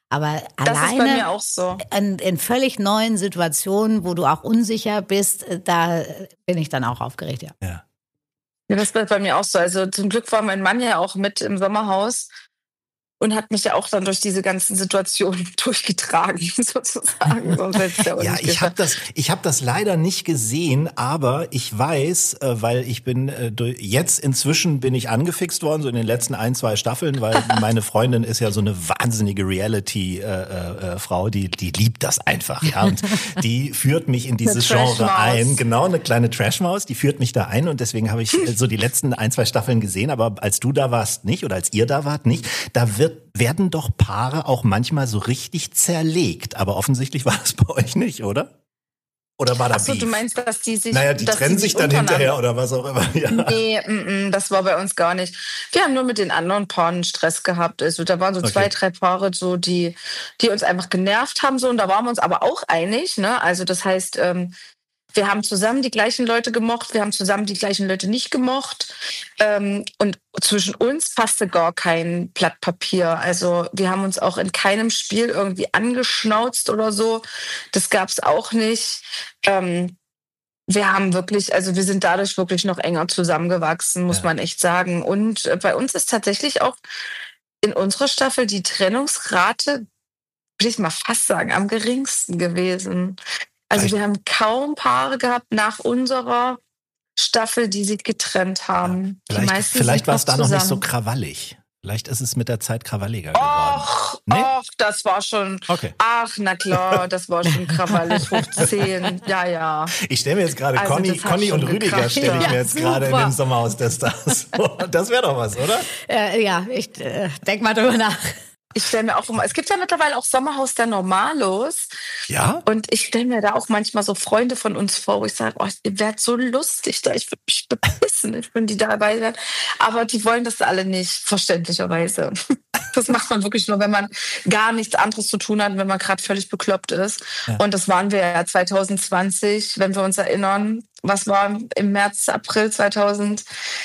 S3: Aber
S4: Das ist bei
S3: alleine
S4: mir auch so.
S3: in, in völlig neuen Situationen, wo du auch unsicher bist, da bin ich dann auch aufgeregt, ja.
S2: Ja.
S4: Ja, das wird bei mir auch so. Also zum Glück war mein Mann ja auch mit im Sommerhaus und hat mich ja auch dann durch diese ganzen Situationen durchgetragen, sozusagen. Sonst hätte ich ja auch
S2: Ja,
S4: nicht
S2: ich habe
S4: geschafft.
S2: das, ich habe das leider nicht gesehen, aber ich weiß, äh, weil ich bin äh, durch, jetzt inzwischen bin ich angefixt worden, so in den letzten ein, zwei Staffeln, weil meine Freundin ist ja so eine wahnsinnige Reality-Frau, die die liebt das einfach, ja, und die führt mich in dieses
S4: Eine
S2: Genre
S4: Trashmaus.
S2: ein, genau, eine kleine Trashmaus, die führt mich da ein und deswegen habe ich äh, so die letzten ein, zwei Staffeln gesehen, aber als du da warst nicht oder als ihr da wart nicht, da wird werden doch Paare auch manchmal so richtig zerlegt. Aber offensichtlich war das bei euch nicht, oder? Oder war da
S4: Achso,
S2: Beef?
S4: du meinst, dass die sich.
S2: Naja, die
S4: dass
S2: trennen sich dann
S4: untereinander-
S2: hinterher oder was auch immer. Ja.
S4: Nee, mm, mm, das war bei uns gar nicht. Wir haben nur mit den anderen Paaren Stress gehabt. Also da waren so
S2: Okay.
S4: zwei, drei Paare, so die, die uns einfach genervt haben. So, und da waren wir uns aber auch einig. Ne? Also das heißt, ähm, wir haben zusammen die gleichen Leute gemocht, wir haben zusammen die gleichen Leute nicht gemocht. Ähm, und zwischen uns passte gar kein Blatt Papier. Also wir haben uns auch in keinem Spiel irgendwie angeschnauzt oder so. Das gab es auch nicht. Ähm, wir haben wirklich, also wir sind dadurch wirklich noch enger zusammengewachsen, muss
S2: Ja.
S4: man echt sagen. Und äh, bei uns ist tatsächlich auch in unserer Staffel die Trennungsrate, will ich mal fast sagen, am geringsten gewesen. Also
S2: Vielleicht-
S4: wir haben kaum Paare gehabt nach unserer Staffel, die sich getrennt haben. Die
S2: Vielleicht,
S4: meisten
S2: vielleicht
S4: sind
S2: war es da noch nicht so
S4: zusammen.
S2: krawallig. Vielleicht ist es mit der Zeit krawalliger geworden.
S4: Och,
S2: Nee?
S4: och, das war schon,
S2: Okay.
S4: ach, na klar, das war schon krawallig hoch zehn. Ja, ja.
S2: Ich stelle mir jetzt gerade
S4: Also
S2: Conny,
S4: das hat
S2: Conny
S4: schon
S2: und Rüdiger
S4: gekracht,
S2: stelle ich
S3: ja.
S2: mir jetzt gerade in
S3: Super.
S2: dem Sommerhaus der Stars. Das wäre doch was, oder?
S3: Äh, ja, ich äh, denk mal drüber nach.
S4: Ich stelle mir auch immer, es gibt ja mittlerweile auch Sommerhaus der Normalos.
S2: Ja?
S4: Und ich stelle mir da auch manchmal so Freunde von uns vor, wo ich sage, oh, ihr werdet so lustig da, ich würde mich bepissen, ich bin die dabei werden. Aber die wollen das alle nicht, verständlicherweise. Das macht man wirklich nur, wenn man gar nichts anderes zu tun hat, wenn man gerade völlig bekloppt ist.
S2: Ja.
S4: Und das waren wir ja zwanzig zwanzig, wenn wir uns erinnern. Was war im März, April zwanzig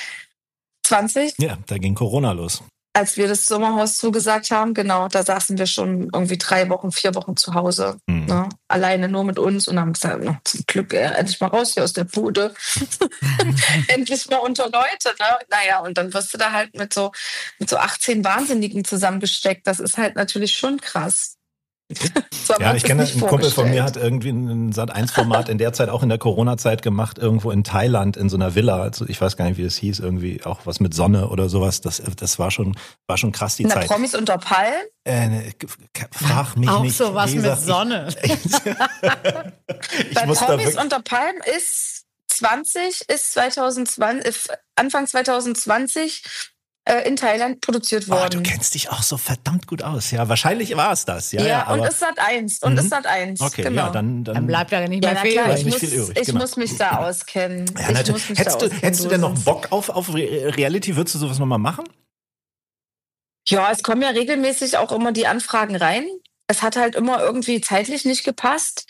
S4: zwanzig?
S2: Ja, da ging Corona los.
S4: Als wir das Sommerhaus zugesagt haben, genau, da saßen wir schon irgendwie drei Wochen, vier Wochen zu Hause.
S2: Mhm.
S4: Ne? Alleine nur mit uns und haben gesagt, na, zum Glück äh, endlich mal raus hier aus der Bude. Endlich mal unter Leute. Ne? Naja, und dann wirst du da halt mit so, mit so achtzehn Wahnsinnigen zusammengesteckt. Das ist halt natürlich schon krass. So haben wir
S2: Ja,
S4: uns
S2: ich
S4: das
S2: kenne
S4: nicht
S2: einen Kumpel von mir,
S4: vorgestellt.
S2: hat irgendwie ein Sat eins Format in der Zeit, auch in der Corona-Zeit gemacht, irgendwo in Thailand in so einer Villa. Also ich weiß gar nicht, wie das hieß, irgendwie auch was mit Sonne oder sowas. Das, das war schon, war schon krass die
S4: Na,
S2: Zeit.
S4: Promis unter Palmen?
S2: Äh, ne, g- g- frag mich
S3: Auch
S2: nicht.
S3: sowas
S2: Wie
S3: mit
S2: gesagt,
S3: Sonne.
S2: Ich, ich
S4: Bei
S2: muss da
S4: Promis
S2: wirklich,
S4: unter Palmen ist zwanzig, ist zwanzig zwanzig, äh, Anfang zwanzig zwanzig äh, in Thailand produziert
S2: oh, du
S4: worden.
S2: kennst dich auch so verdammt gut aus. Ja, wahrscheinlich war es das. Ja,
S4: Ja,
S2: ja,
S4: und
S2: aber
S4: es Sat eins. Und
S2: Mhm.
S4: es Sat eins.
S2: okay,
S4: genau.
S2: ja, dann, dann,
S3: Dann bleibt ja nicht
S4: Ja,
S3: mehr
S4: na
S3: viel
S4: klar,
S3: übrig.
S4: ich,
S2: Nicht
S4: muss,
S2: viel übrig,
S4: ich
S2: genau.
S4: muss mich da auskennen.
S2: ja,
S4: ich
S2: natürlich.
S4: muss mich
S2: Hättest
S4: da
S2: du,
S4: auskennen,
S2: hättest du denn noch
S4: so ist
S2: Bock auf, auf Re- Reality? Würdest du sowas nochmal machen?
S4: es. Ja, es kommen ja regelmäßig auch immer die Anfragen rein. Es hat halt immer irgendwie zeitlich nicht gepasst.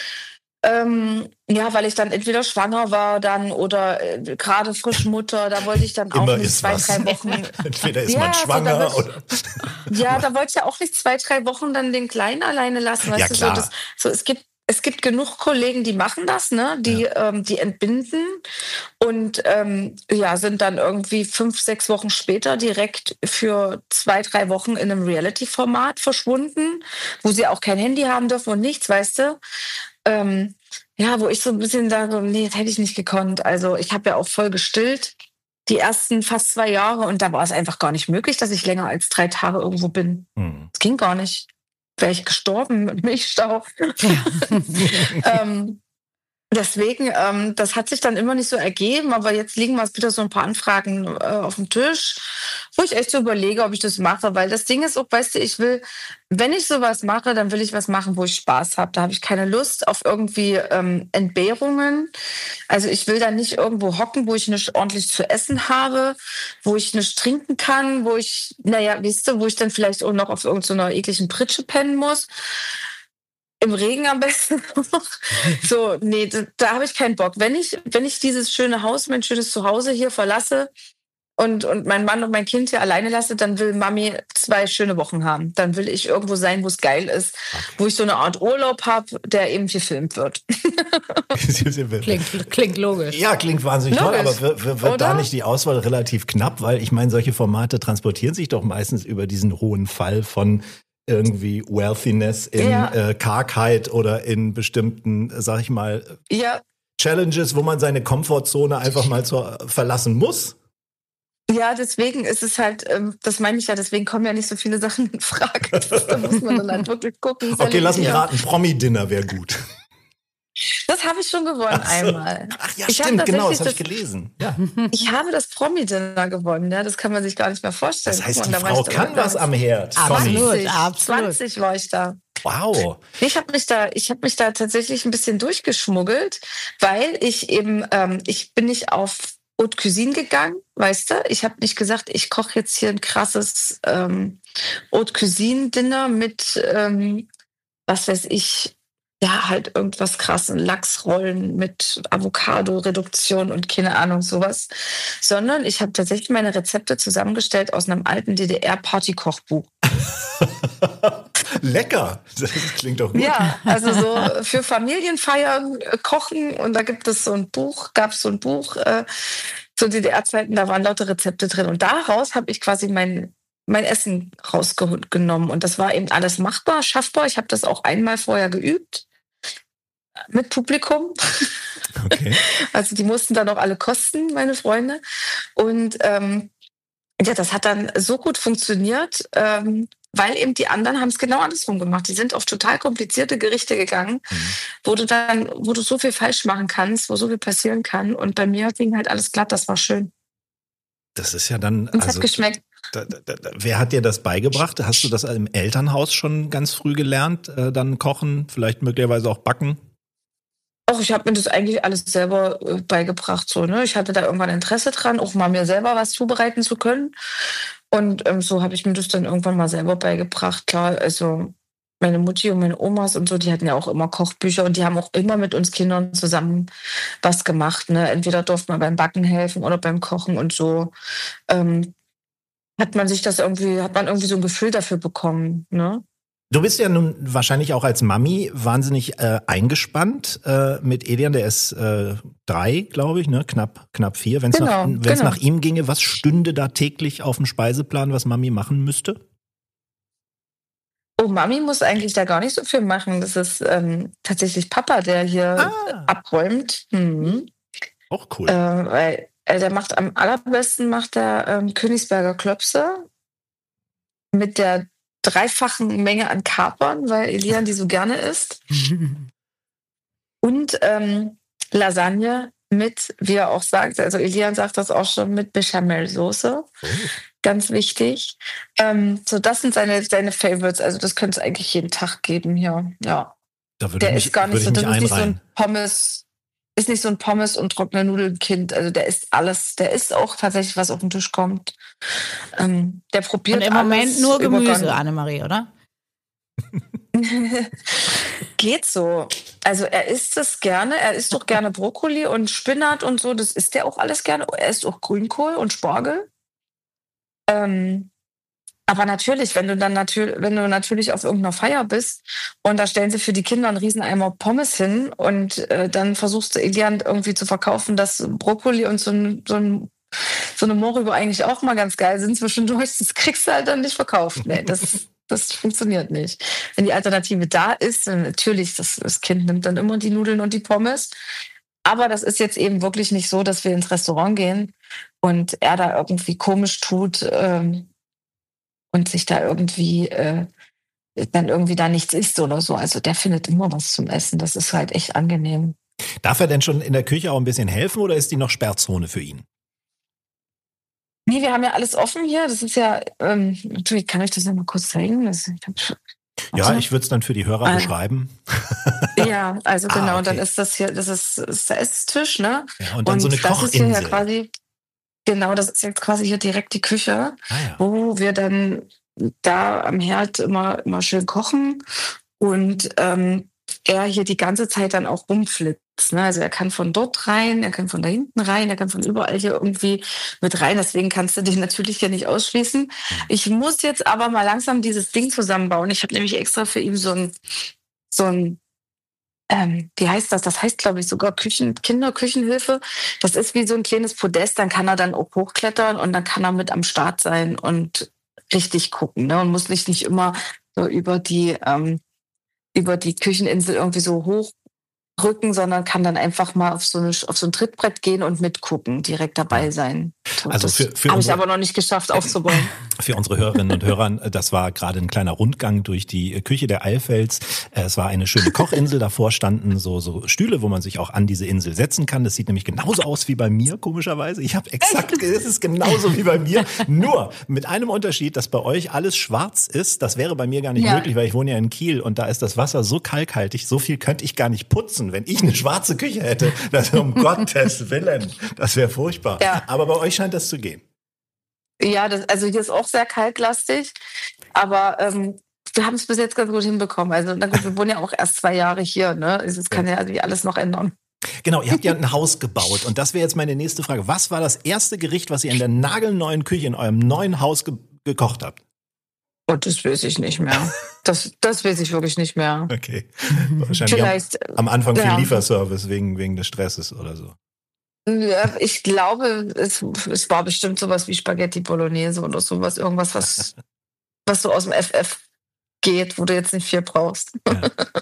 S4: Ähm, ja, weil ich dann entweder schwanger war dann oder äh, gerade frisch Mutter, da wollte ich dann auch
S2: Immer
S4: nicht
S2: ist
S4: zwei,
S2: was.
S4: drei Wochen.
S2: Entweder ist
S4: Ja,
S2: man
S4: also da
S2: schwanger
S4: wird-
S2: oder.
S4: Ja, da wollte ich ja auch nicht zwei, drei Wochen dann den Kleinen alleine lassen. Weißt
S2: Ja,
S4: du,
S2: klar.
S4: So, das, so, es gibt, es gibt genug Kollegen, die machen das, ne? Die, ähm, die entbinden und ähm, ja, sind dann irgendwie fünf, sechs Wochen später direkt für zwei, drei Wochen in einem Reality-Format verschwunden, wo sie auch kein Handy haben dürfen und nichts, weißt du? Ähm, ja, wo ich so ein bisschen sage, nee, das hätte ich nicht gekonnt. Also ich habe ja auch voll gestillt die ersten fast zwei Jahre und da war es einfach gar nicht möglich, dass ich länger als drei Tage irgendwo bin.
S2: Hm.
S4: Es ging gar nicht. Wäre ich gestorben mit Milchstau. ähm, deswegen, ähm, das hat sich dann immer nicht so ergeben, aber jetzt liegen mal wieder so ein paar Anfragen äh, auf dem Tisch, wo ich echt so überlege, ob ich das mache, weil das Ding ist auch, weißt du, ich will, wenn ich sowas mache, dann will ich was machen, wo ich Spaß habe. Da habe ich keine Lust auf irgendwie ähm, Entbehrungen. Also ich will da nicht irgendwo hocken, wo ich nicht ordentlich zu essen habe, wo ich nicht trinken kann, wo ich, naja, weißt du, wo ich dann vielleicht auch noch auf irgendeiner ekligen Pritsche pennen muss. Im Regen am besten noch. So, nee, da, da habe ich keinen Bock. Wenn ich, wenn ich dieses schöne Haus, mein schönes Zuhause hier verlasse, und, und mein Mann und mein Kind hier alleine lasse, dann will Mami zwei schöne Wochen haben. Dann will ich irgendwo sein, wo es geil ist, okay. Wo ich so eine Art Urlaub habe, der eben gefilmt wird.
S3: klingt, klingt logisch.
S2: Ja, klingt wahnsinnig logisch. Toll, aber wird, wird, wird da nicht die Auswahl relativ knapp? Weil ich meine, solche Formate transportieren sich doch meistens über diesen hohen Fall von irgendwie Wealthiness in ja. äh, Kargheit oder in bestimmten, sag ich mal,
S4: ja.
S2: Challenges, wo man seine Komfortzone einfach mal zur, verlassen muss.
S4: Ja, deswegen ist es halt, ähm, das meine ich ja, deswegen kommen ja nicht so viele Sachen in Frage. Das, da muss man dann halt wirklich gucken.
S2: Okay, lass mich raten, Promi-Dinner wäre gut.
S4: Das habe ich schon gewonnen
S2: ach so.
S4: einmal.
S2: Ach ja, ich stimmt, genau, das habe ich gelesen. Ja.
S4: Ich habe das Promi-Dinner gewonnen, ja, das kann man sich gar nicht mehr vorstellen.
S2: Das heißt,
S4: Guck
S2: die
S4: mal,
S2: Frau kann was am Herd.
S3: Absolut, absolut.
S4: zwanzig war ich da.
S2: Wow.
S4: Ich habe mich da, ich habe mich da tatsächlich ein bisschen durchgeschmuggelt, weil ich eben, ähm, ich bin nicht auf Haute Cuisine gegangen, weißt du? Ich habe nicht gesagt, ich koche jetzt hier ein krasses ähm, Haute Cuisine Dinner mit, ähm, was weiß ich, ja, halt irgendwas krassen, Lachsrollen mit Avocado-Reduktion und keine Ahnung, sowas. Sondern ich habe tatsächlich meine Rezepte zusammengestellt aus einem alten D D R-Party-Kochbuch.
S2: Lecker, das klingt doch gut.
S4: Ja, also so für Familienfeiern äh, kochen und da gibt es so ein Buch, gab es so ein Buch äh, zu D D R-Zeiten, da waren lauter Rezepte drin und daraus habe ich quasi mein mein Essen rausgenommen und das war eben alles machbar, schaffbar. Ich habe das auch einmal vorher geübt mit Publikum.
S2: Okay.
S4: Also die mussten dann auch alle kosten, meine Freunde. Und ähm, ja, das hat dann so gut funktioniert, ähm, weil eben die anderen haben es genau andersrum gemacht. Die sind auf total komplizierte Gerichte gegangen, mhm. wo du dann, wo du so viel falsch machen kannst, wo so viel passieren kann. Und bei mir ging halt alles glatt, das war schön.
S2: Das ist ja dann.
S4: Und es
S2: also,
S4: hat geschmeckt.
S2: Da, da, da, wer hat dir das beigebracht? Hast du das im Elternhaus schon ganz früh gelernt? Äh, dann kochen, vielleicht möglicherweise auch backen?
S4: Auch ich habe mir das eigentlich alles selber äh, beigebracht. So, ne? Ich hatte da irgendwann Interesse dran, auch mal mir selber was zubereiten zu können. Und ähm, so habe ich mir das dann irgendwann mal selber beigebracht. Klar, also meine Mutti und meine Omas und so, die hatten ja auch immer Kochbücher und die haben auch immer mit uns Kindern zusammen was gemacht. Ne? Entweder durfte man beim Backen helfen oder beim Kochen und so. Ähm, hat man sich das irgendwie, hat man irgendwie so ein Gefühl dafür bekommen, ne?
S2: Du bist ja nun wahrscheinlich auch als Mami wahnsinnig äh, eingespannt äh, mit Elian, der ist äh, drei, glaube ich, ne? Knapp, knapp vier. Wenn es
S4: genau,
S2: nach, wenn's
S4: genau.
S2: nach ihm ginge, was stünde da täglich auf dem Speiseplan, was Mami machen müsste?
S4: Oh, Mami muss eigentlich da gar nicht so viel machen. Das ist ähm, tatsächlich Papa, der hier
S2: ah.
S4: abräumt. Mhm.
S2: Auch cool.
S4: Äh, weil äh, der macht am allerbesten macht er ähm, Königsberger Klopse mit der dreifachen Menge an Kapern, weil Elian die so gerne isst. Und ähm, Lasagne mit, wie er auch sagt, also Elian sagt das auch schon, mit Bechamel-Soße. Oh. Ganz wichtig. Ähm, so, das sind seine, seine Favorites. Also das könnte es eigentlich jeden Tag geben hier. Ja.
S2: Da würde
S4: der
S2: mich,
S4: ist gar nicht so, das ist nicht so
S2: einreihen.
S4: ein Pommes, ist nicht so ein Pommes und trockene Nudeln-Kind. Also der isst alles. Der isst auch tatsächlich, was auf den Tisch kommt. Ähm, der probiert
S3: und im
S4: alles.
S3: Moment nur Gemüse, Annemarie, oder?
S4: Geht so. Also er isst es gerne. Er isst doch gerne Brokkoli und Spinat und so. Das isst er auch alles gerne. Er isst auch Grünkohl und Spargel. Ähm, aber natürlich, wenn du dann natürlich, wenn du natürlich auf irgendeiner Feier bist und da stellen sie für die Kinder einen riesen Eimer Pommes hin und äh, dann versuchst du Elian irgendwie zu verkaufen, dass Brokkoli und so ein, so ein so eine Mohrrübe eigentlich auch mal ganz geil sind zwischendurch. Das kriegst du halt dann nicht verkauft. Nee, das, das funktioniert nicht. Wenn die Alternative da ist, dann natürlich, das, das Kind nimmt dann immer die Nudeln und die Pommes. Aber das ist jetzt eben wirklich nicht so, dass wir ins Restaurant gehen und er da irgendwie komisch tut ähm, und sich da irgendwie äh, dann irgendwie da nichts isst oder so. Also der findet immer was zum Essen. Das ist halt echt angenehm.
S2: Darf er denn schon in der Küche auch ein bisschen helfen oder ist die noch Sperrzone für ihn?
S4: Nee, wir haben ja alles offen hier. Das ist ja, ähm, natürlich kann ich das noch mal kurz zeigen. Das, ich hab,
S2: ja, ich würde es dann für die Hörer äh, beschreiben.
S4: Ja, also genau,
S2: ah, okay.
S4: Dann ist das hier, das ist, das ist der Esstisch, ne?
S2: Ja, und dann
S4: und
S2: so eine
S4: das
S2: Kochinsel.
S4: Ist hier ja quasi, genau, das ist jetzt quasi hier direkt die Küche,
S2: ah, ja.
S4: wo wir dann da am Herd immer, immer schön kochen und ähm, er hier die ganze Zeit dann auch rumflitzt. Ne? Also er kann von dort rein, er kann von da hinten rein, er kann von überall hier irgendwie mit rein. Deswegen kannst du den natürlich hier nicht ausschließen. Ich muss jetzt aber mal langsam dieses Ding zusammenbauen. Ich habe nämlich extra für ihn so ein, so ein ähm, wie heißt das? Das heißt, glaube ich, sogar Küchen, Kinderküchenhilfe. Das ist wie so ein kleines Podest. Dann kann er dann auch hochklettern und dann kann er mit am Start sein und richtig gucken. Ne? Und muss nicht, nicht immer so über die, ähm, über die Kücheninsel irgendwie so hoch rücken, sondern kann dann einfach mal auf so, eine, auf so ein Trittbrett gehen und mitgucken, direkt dabei sein.
S2: Also
S4: das
S2: für, für
S4: habe ich
S2: unsere,
S4: aber noch nicht geschafft aufzubauen.
S2: Für unsere Hörerinnen und Hörer, das war gerade ein kleiner Rundgang durch die Küche der Eilfelds. Es war eine schöne Kochinsel, davor standen so, so Stühle, wo man sich auch an diese Insel setzen kann. Das sieht nämlich genauso aus wie bei mir, komischerweise. Ich habe exakt, es ist genauso wie bei mir, nur mit einem Unterschied, dass bei euch alles schwarz ist. Das wäre bei mir gar nicht
S4: Ja.
S2: möglich, weil ich wohne ja in Kiel und da ist das Wasser so kalkhaltig, so viel könnte ich gar nicht putzen, wenn ich eine schwarze Küche hätte. Das um Gottes Willen, das wäre furchtbar.
S4: Ja.
S2: Aber bei euch scheint das zu gehen.
S4: Ja, das, also hier ist auch sehr kalklastig, aber ähm, wir haben es bis jetzt ganz gut hinbekommen. Also na gut, wir wohnen ja auch erst zwei Jahre hier, ne? Also, es kann ja also alles noch ändern.
S2: Genau, ihr habt ja ein Haus gebaut und das wäre jetzt meine nächste Frage. Was war das erste Gericht, was ihr in der nagelneuen Küche in eurem neuen Haus ge- gekocht habt?
S4: Und das weiß ich nicht mehr. Das, das weiß ich wirklich nicht mehr.
S2: Okay. Wahrscheinlich
S4: Vielleicht,
S2: am, am Anfang viel
S4: ja.
S2: Lieferservice wegen, wegen des Stresses oder so.
S4: Ja, ich glaube, es, es war bestimmt sowas wie Spaghetti Bolognese oder sowas, irgendwas, was, was so aus dem F F geht, wo du jetzt nicht viel brauchst.
S2: Ja.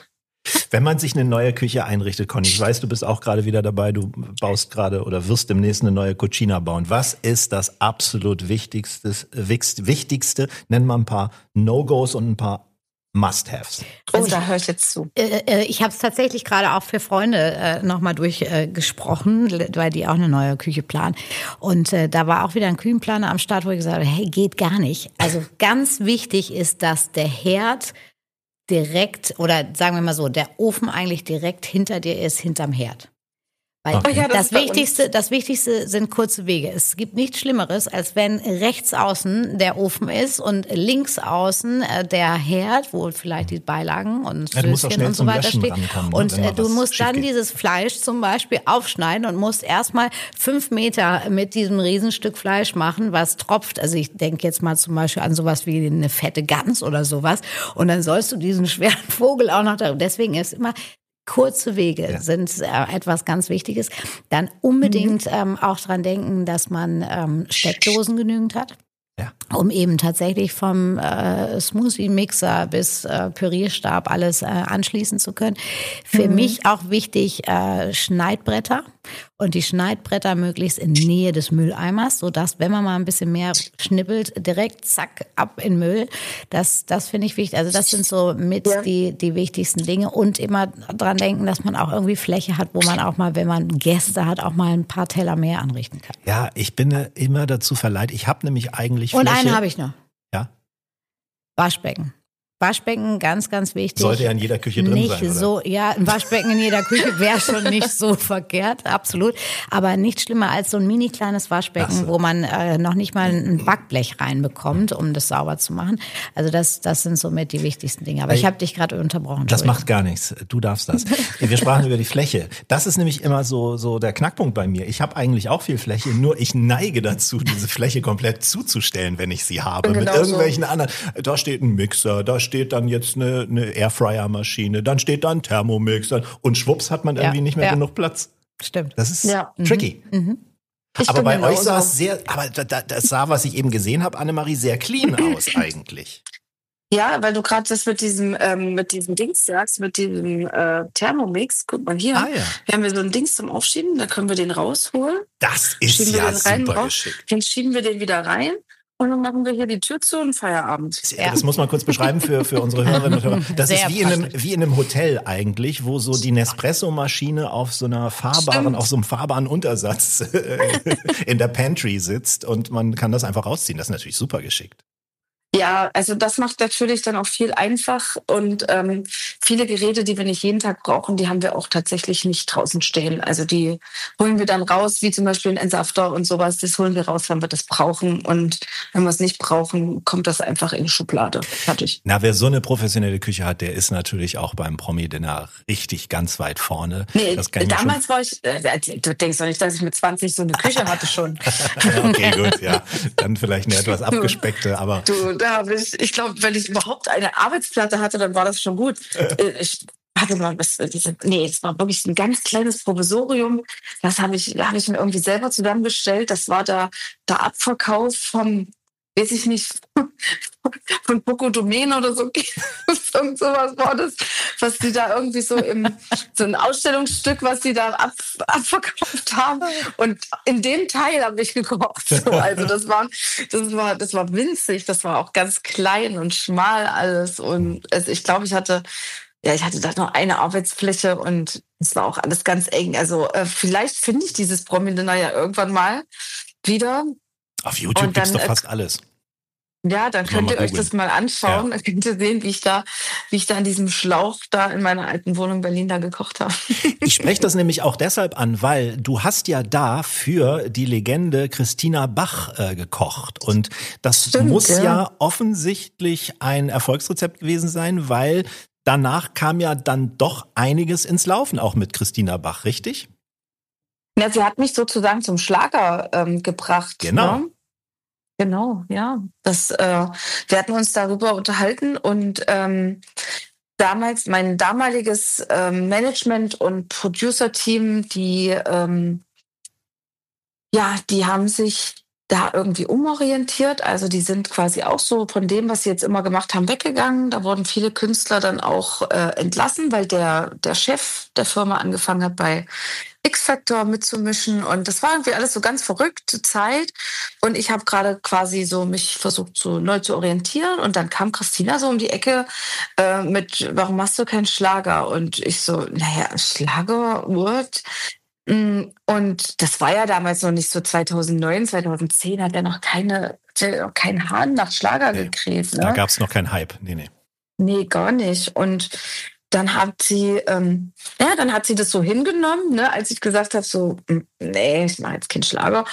S2: Wenn man sich eine neue Küche einrichtet, Conny, ich weiß, du bist auch gerade wieder dabei, du baust gerade oder wirst demnächst eine neue Cucina bauen. Was ist das absolut Wichtigste, Wichtigste? Nenn mal ein paar No-Gos und ein paar Must-Haves.
S4: Oh,
S3: Also
S4: da höre ich jetzt zu.
S3: Äh, äh, Ich habe es tatsächlich gerade auch für Freunde äh, nochmal durchgesprochen, äh, weil die auch eine neue Küche planen. Und äh, da war auch wieder ein Küchenplaner am Start, wo ich gesagt habe, hey, geht gar nicht. Also ganz wichtig ist, dass der Herd direkt, oder sagen wir mal so, der Ofen eigentlich direkt hinter dir ist, hinterm Herd. Weil
S2: Okay.
S4: Oh ja, das
S3: das,
S4: ist bei
S3: Wichtigste, das Wichtigste sind kurze Wege. Es gibt nichts Schlimmeres, als wenn rechts außen der Ofen ist und links außen äh, der Herd, wo vielleicht die Beilagen und
S2: Ja, du musst auch
S3: Söschen
S2: schnell
S3: und so
S2: zum
S3: weiter
S2: Löschen
S3: steht.
S2: rankommen, ne,
S3: Und
S2: wenn mal
S3: äh, du
S2: was
S3: musst
S2: schief
S3: dann
S2: geht.
S3: dieses Fleisch zum Beispiel aufschneiden und musst erstmal fünf Meter mit diesem Riesenstück Fleisch machen, was tropft. Also ich denke jetzt mal zum Beispiel an sowas wie eine fette Gans oder sowas. Und dann sollst du diesen schweren Vogel auch noch da. Deswegen ist immer kurze Wege
S2: Ja.
S3: sind äh, etwas ganz Wichtiges. Dann unbedingt ähm, auch dran denken, dass man ähm, Steckdosen genügend hat.
S2: Ja.
S3: Um eben tatsächlich vom äh, Smoothie-Mixer bis äh, Pürierstab alles äh, anschließen zu können. Für
S4: Mhm.
S3: mich auch wichtig äh, Schneidbretter und die Schneidbretter möglichst in Nähe des Mülleimers, sodass, wenn man mal ein bisschen mehr schnippelt, direkt zack, ab in Müll. Das, das finde ich wichtig. Also das sind so mit
S4: Ja.
S3: die, die wichtigsten Dinge und immer dran denken, dass man auch irgendwie Fläche hat, wo man auch mal, wenn man Gäste hat, auch mal ein paar Teller mehr anrichten kann.
S2: Ja, ich bin äh, immer dazu verleiht. Ich habe nämlich eigentlich
S3: Und
S2: Fläche.
S3: einen habe ich noch.
S2: Ja?
S3: Waschbecken. Waschbecken, ganz, ganz wichtig.
S2: Sollte ja in jeder Küche drin
S3: nicht
S2: sein, oder?
S3: so, ja, ein Waschbecken in jeder Küche wäre schon nicht so verkehrt, absolut. Aber nicht schlimmer als so ein mini kleines Waschbecken,
S2: Ach so.
S3: wo man äh, noch nicht mal ein Backblech reinbekommt, um das sauber zu machen. Also das, das sind somit die wichtigsten Dinge. Aber
S2: Ey,
S3: ich habe dich gerade unterbrochen.
S2: Das
S3: Entschuldigung.
S2: macht gar nichts. Du darfst das. Wir sprachen über die Fläche. Das ist nämlich immer so, so der Knackpunkt bei mir. Ich habe eigentlich auch viel Fläche, nur ich neige dazu, diese Fläche komplett zuzustellen, wenn ich sie habe.
S4: Bin
S2: Mit
S4: genauso.
S2: irgendwelchen anderen. Da steht ein Mixer, da steht dann jetzt eine, eine Airfryer-Maschine, dann steht da ein Thermomix dann- und schwupps hat man
S3: Ja,
S2: irgendwie nicht mehr
S3: ja.
S2: genug Platz.
S3: Stimmt.
S2: Das ist
S4: Ja.
S2: tricky.
S4: Ich
S2: Aber
S4: bin
S2: bei euch
S4: genauso.
S2: sah es sehr, aber da, da, das sah, was ich eben gesehen habe, Annemarie, sehr clean aus eigentlich.
S4: Ja, weil du gerade das mit diesem, ähm, mit diesem Dings sagst, mit diesem äh, Thermomix. Guck mal hier.
S2: Ah ja,
S4: Wir haben hier so ein Dings zum Aufschieben, da können wir den rausholen.
S2: das ist
S4: Schieben wir
S2: ja
S4: den rein,
S2: super
S4: raus.
S2: geschickt.
S4: Dann schieben wir den wieder rein und dann machen wir hier die Tür zu und Feierabend.
S3: Ja.
S2: Das muss man kurz beschreiben für, für unsere Hörerinnen und Hörer. Das
S3: Sehr
S2: ist wie in, einem,
S3: praktisch.
S2: wie in einem Hotel eigentlich, wo so die Nespresso-Maschine auf so einer fahrbaren,
S4: Stimmt.
S2: auf so einem fahrbaren Untersatz äh, in der Pantry sitzt und man kann das einfach rausziehen. Das ist natürlich super geschickt.
S4: Ja, also das macht natürlich dann auch viel einfach und ähm, viele Geräte, die wir nicht jeden Tag brauchen, die haben wir auch tatsächlich nicht draußen stehen. Also die holen wir dann raus, wie zum Beispiel ein Entsafter und sowas. Das holen wir raus, wenn wir das brauchen. Und wenn wir es nicht brauchen, kommt das einfach in die Schublade. Fertig.
S2: Na, wer so eine professionelle Küche hat, der ist natürlich auch beim Promi-Dinner richtig ganz weit vorne.
S4: Nee,
S2: das kann ich
S4: damals war ich, äh, du denkst doch nicht, dass ich mit zwanzig so eine Küche hatte schon.
S2: Okay, gut, ja. Dann vielleicht eine etwas abgespeckte, aber...
S4: Du, da habe ich, ich glaube, wenn ich überhaupt eine Arbeitsplatte hatte, dann war das schon gut. Äh, Ich hatte mal was, äh, diese, nee, es war wirklich ein ganz kleines Provisorium. Das habe ich, habe ich mir irgendwie selber zusammengestellt. Das war der, der Abverkauf vom, weiß ich nicht, von Poco Domain oder so. Irgend sowas war das, was die da irgendwie so im, so ein Ausstellungsstück, was die da ab, abverkauft haben. Und in dem Teil habe ich gekocht. So, also das war, das war, das war winzig. Das war auch ganz klein und schmal alles. Und also ich glaube, ich hatte, ja, ich hatte da noch eine Arbeitsfläche und es war auch alles ganz eng. Also äh, vielleicht finde ich dieses Promi-Dinner ja irgendwann mal wieder.
S2: Auf YouTube
S4: Und dann,
S2: gibt's doch
S4: äh,
S2: fast alles.
S4: Ja, dann
S2: Muss man
S4: könnt ihr
S2: mal
S4: euch das
S2: googeln.
S4: mal anschauen.
S2: Ja.
S4: Dann könnt ihr sehen, wie ich da, wie ich da in diesem Schlauch da in meiner alten Wohnung in Berlin da gekocht habe.
S2: Ich spreche das nämlich auch deshalb an, weil du hast ja da für die Legende Christina Bach äh, gekocht. Und das
S4: Stimmt,
S2: muss ja.
S4: ja.
S2: offensichtlich ein Erfolgsrezept gewesen sein, weil danach kam ja dann doch einiges ins Laufen, auch mit Christina Bach, richtig?
S4: Ja, sie hat mich sozusagen zum Schlager ähm, gebracht.
S2: Genau.
S4: Ne? Genau, ja. Das, äh, wir hatten uns darüber unterhalten und ähm, damals mein damaliges ähm, Management- und Producer-Team, die ähm, ja, die haben sich da irgendwie umorientiert. Also die sind quasi auch so von dem, was sie jetzt immer gemacht haben, weggegangen. Da wurden viele Künstler dann auch äh, entlassen, weil der, der Chef der Firma angefangen hat, bei X-Factor mitzumischen. Und das war irgendwie alles so ganz verrückte Zeit. Und ich habe gerade quasi so mich versucht, so neu zu orientieren. Und dann kam Christina so um die Ecke äh, mit, warum machst du keinen Schlager? Und ich so, naja, Schlager, what? Und das war ja damals noch nicht so zweitausendneun, zweitausendzehn hat er noch keine, noch keinen Hahn nach Schlager
S2: Nee,
S4: gekräht. Ne?
S2: Da gab's noch keinen Hype. Nee, nee.
S4: Nee, gar nicht. Und dann hat sie, ähm, ja, dann hat sie das so hingenommen, ne, als ich gesagt habe, so, nee, ich mache jetzt keinen Schlager.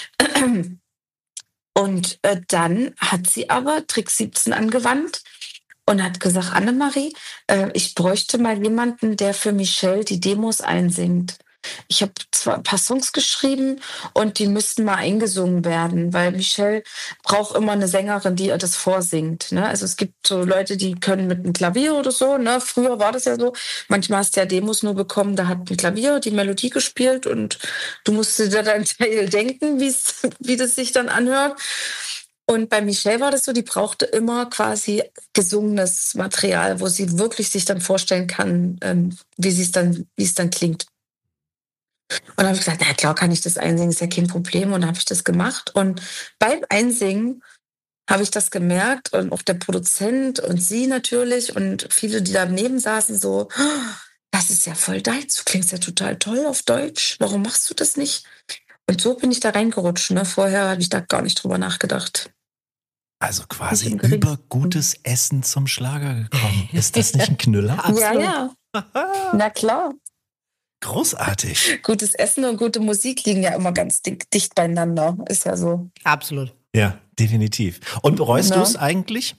S4: Und äh, dann hat sie aber Trick siebzehn angewandt und hat gesagt, Annemarie, äh, ich bräuchte mal jemanden, der für Michelle die Demos einsingt. Ich habe zwar ein paar Songs geschrieben und die müssten mal eingesungen werden, weil Michelle braucht immer eine Sängerin, die ihr das vorsingt. Ne? Also es gibt so Leute, die können mit einem Klavier oder so. Ne? Früher war das ja so. Manchmal hast du ja Demos nur bekommen, da hat ein Klavier die Melodie gespielt und du musstest dir deinen Teil denken, wie's, wie das sich dann anhört. Und bei Michelle war das so, die brauchte immer quasi gesungenes Material, wo sie wirklich sich dann vorstellen kann, ähm, wie sie es dann, wie es dann klingt. Und dann habe ich gesagt, na klar kann ich das einsingen, ist ja kein Problem. Und dann habe ich das gemacht. Und beim Einsingen habe ich das gemerkt und auch der Produzent und sie natürlich und viele, die daneben saßen, so, das ist ja voll Deutsch, du klingst ja total toll auf Deutsch, warum machst du das nicht? Und so bin ich da reingerutscht. Ne? Vorher habe ich da gar nicht drüber nachgedacht.
S2: Also quasi über gutes Essen zum Schlager gekommen. Ist das nicht ein Knüller?
S4: Ja, ja. Na klar.
S2: Großartig.
S4: Gutes Essen und gute Musik liegen ja immer ganz dicht beieinander. Ist ja so.
S3: Absolut.
S2: Ja, definitiv. Und bereust
S4: Ja.
S2: du es eigentlich?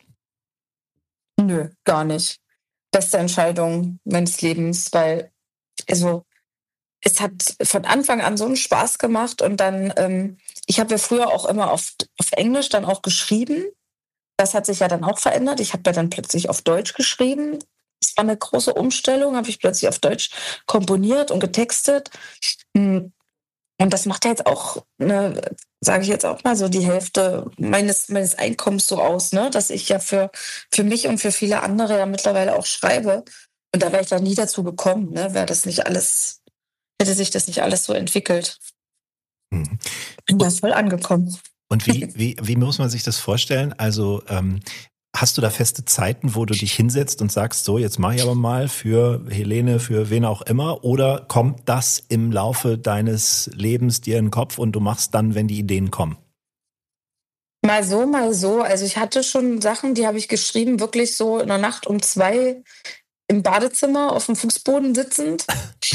S4: Nö, gar nicht. Beste Entscheidung meines Lebens, weil, also, es hat von Anfang an so einen Spaß gemacht und dann, ähm, ich habe ja früher auch immer auf, auf Englisch dann auch geschrieben. Das hat sich ja dann auch verändert. Ich habe ja dann plötzlich auf Deutsch geschrieben. Es war eine große Umstellung, habe ich plötzlich auf Deutsch komponiert und getextet. Und das macht ja jetzt auch, ne, sage ich jetzt auch mal so, die Hälfte meines, meines Einkommens so aus, ne? Dass ich ja für, für mich und für viele andere ja mittlerweile auch schreibe. Und da wäre ich dann nie dazu gekommen, ne? Wäre das nicht alles, hätte sich das nicht alles so entwickelt.
S2: Mhm.
S4: Bin da voll angekommen.
S2: Und wie, wie, wie muss man sich das vorstellen? Also ähm, hast du da feste Zeiten, wo du dich hinsetzt und sagst, so, jetzt mache ich aber mal für Helene, für wen auch immer? Oder kommt das im Laufe deines Lebens dir in den Kopf und du machst dann, wenn die Ideen kommen?
S4: Mal so, mal so. Also ich hatte schon Sachen, die habe ich geschrieben, wirklich so in der Nacht um zwei im Badezimmer auf dem Fußboden sitzend.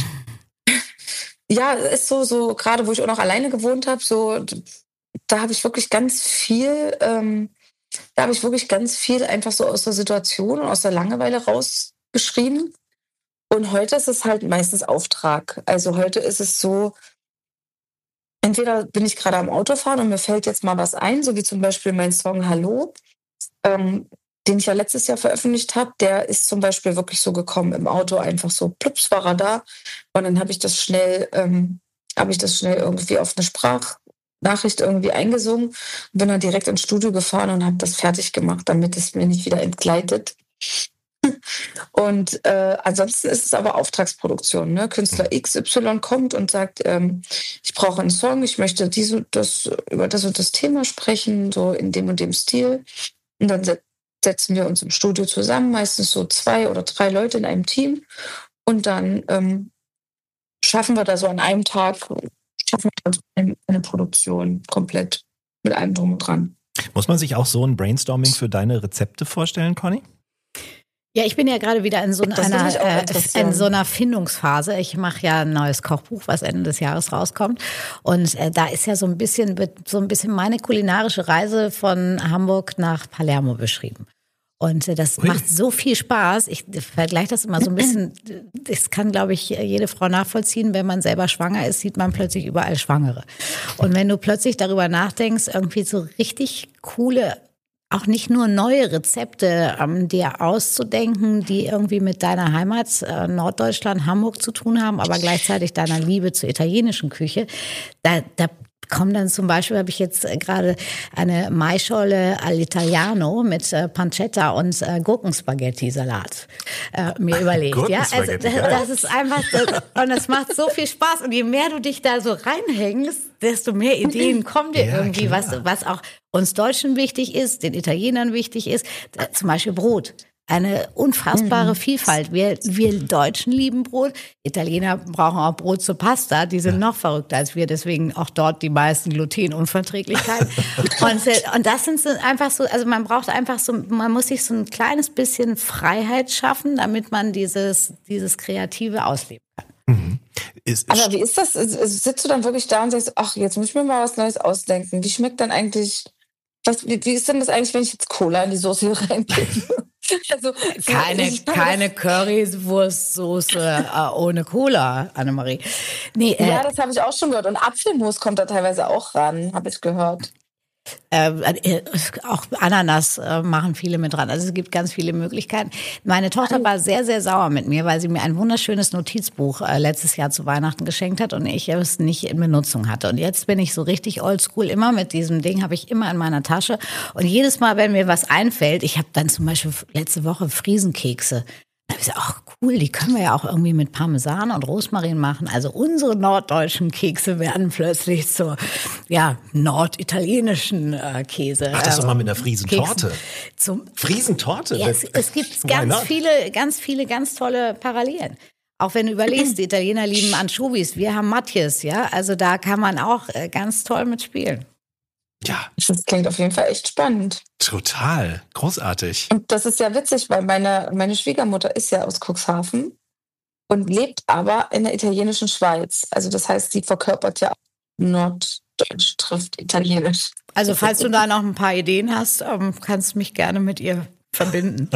S4: Ja, ist so, so gerade wo ich auch noch alleine gewohnt habe, so da habe ich wirklich ganz viel, ähm, da habe ich wirklich ganz viel einfach so aus der Situation und aus der Langeweile rausgeschrieben. Und heute ist es halt meistens Auftrag. Also heute ist es so, entweder bin ich gerade am Autofahren und mir fällt jetzt mal was ein, so wie zum Beispiel mein Song Hallo, ähm, den ich ja letztes Jahr veröffentlicht habe. Der ist zum Beispiel wirklich so gekommen im Auto, einfach so plups war er da. Und dann habe ich das schnell, ähm, habe ich das schnell irgendwie auf eine Sprachnachricht irgendwie eingesungen und bin dann direkt ins Studio gefahren und habe das fertig gemacht, damit es mir nicht wieder entgleitet. Und äh, ansonsten ist es aber Auftragsproduktion. Ne? Künstler X Y kommt und sagt, ähm, ich brauche einen Song, ich möchte diese, das, über das und das Thema sprechen, so in dem und dem Stil. Und dann se- setzen wir uns im Studio zusammen, meistens so zwei oder drei Leute in einem Team. Und dann ähm, schaffen wir da so an einem Tag, schaffen wir dann so eine, eine Produktion komplett mit allem drum und dran.
S2: Muss man sich auch so ein Brainstorming für deine Rezepte vorstellen, Conny?
S3: Ja, ich bin ja gerade wieder in so
S4: Das würde
S3: einer,
S4: mich auch
S3: äh,
S4: interessieren.
S3: in so einer Findungsphase. Ich mache ja ein neues Kochbuch, was Ende des Jahres rauskommt. Und äh, da ist ja so ein bisschen, wird so ein bisschen meine kulinarische Reise von Hamburg nach Palermo beschrieben. Und äh, das
S2: Ui.
S3: macht so viel Spaß. Ich vergleiche das immer so ein bisschen. Das kann, glaube ich, jede Frau nachvollziehen. Wenn man selber schwanger ist, sieht man plötzlich überall Schwangere. Und wenn du plötzlich darüber nachdenkst, irgendwie so richtig coole, auch nicht nur neue Rezepte ähm, dir auszudenken, die irgendwie mit deiner Heimat äh, Norddeutschland, Hamburg zu tun haben, aber gleichzeitig deiner Liebe zur italienischen Küche, da, da kommen dann zum Beispiel, habe ich jetzt äh, gerade eine Maischolle all'Italiano mit äh, Pancetta und äh, Gurkenspaghetti-Salat äh, mir überlegt. Ja, also das, das ist einfach, das, und das macht so viel Spaß. Und je mehr du dich da so reinhängst, desto mehr Ideen kommen dir
S2: Ja,
S3: irgendwie,
S2: klar.
S3: was, was auch uns Deutschen wichtig ist, den Italienern wichtig ist. Da, zum Beispiel Brot. Eine unfassbare Vielfalt. Wir, wir Deutschen lieben Brot. Italiener brauchen auch Brot zur Pasta. Die sind noch verrückter als wir. Deswegen auch dort die meisten Glutenunverträglichkeiten. und, äh, und das sind so einfach so, also man braucht einfach so, man muss sich so ein kleines bisschen Freiheit schaffen, damit man dieses, dieses Kreative ausleben kann.
S2: Ist,
S4: Aber wie ist das? Sitzt du dann wirklich da und sagst, ach, jetzt muss ich mir mal was Neues ausdenken. Wie schmeckt dann eigentlich, was, wie, wie ist denn das eigentlich, wenn ich jetzt Cola in die Soße reingebe? Also,
S3: Keine,
S4: ich kann
S3: keine Currywurstsoße äh, ohne Cola, Annemarie. Nee,
S4: das,
S3: äh,
S4: ja, das habe ich auch schon gehört. Und Apfelmus kommt da teilweise auch ran, habe ich gehört.
S3: Äh, äh, auch Ananas äh, machen viele mit dran. Also es gibt ganz viele Möglichkeiten. Meine Tochter war sehr, sehr sauer mit mir, weil sie mir ein wunderschönes Notizbuch äh, letztes Jahr zu Weihnachten geschenkt hat und ich es nicht in Benutzung hatte. Und jetzt bin ich so richtig oldschool. Immer mit diesem Ding habe ich immer in meiner Tasche. Und jedes Mal, wenn mir was einfällt, ich habe dann zum Beispiel letzte Woche Friesenkekse. Da habe ich gesagt, ach cool, die können wir ja auch irgendwie mit Parmesan und Rosmarin machen. Also unsere norddeutschen Kekse werden plötzlich zu, ja, norditalienischen äh, Käse.
S2: Mach das doch
S3: äh,
S2: mal mit einer Friesentorte.
S3: Keksen. Zum,
S2: Friesentorte?
S3: ja, es, es gibt
S2: Why
S3: ganz
S2: not?
S3: viele, ganz viele, ganz tolle Parallelen. Auch wenn du überlegst, die Italiener lieben Anchovies, wir haben Matjes, ja. Also da kann man auch äh, ganz toll mitspielen.
S2: Ja,
S4: Das klingt auf jeden Fall echt spannend.
S2: total. Großartig.
S4: Und das ist ja witzig, weil meine, meine Schwiegermutter ist ja aus Cuxhaven und lebt aber in der italienischen Schweiz. Also das heißt, sie verkörpert ja Norddeutsch trifft Italienisch.
S3: Also falls du da noch ein paar Ideen hast, ähm, kannst du mich gerne mit ihr verbinden.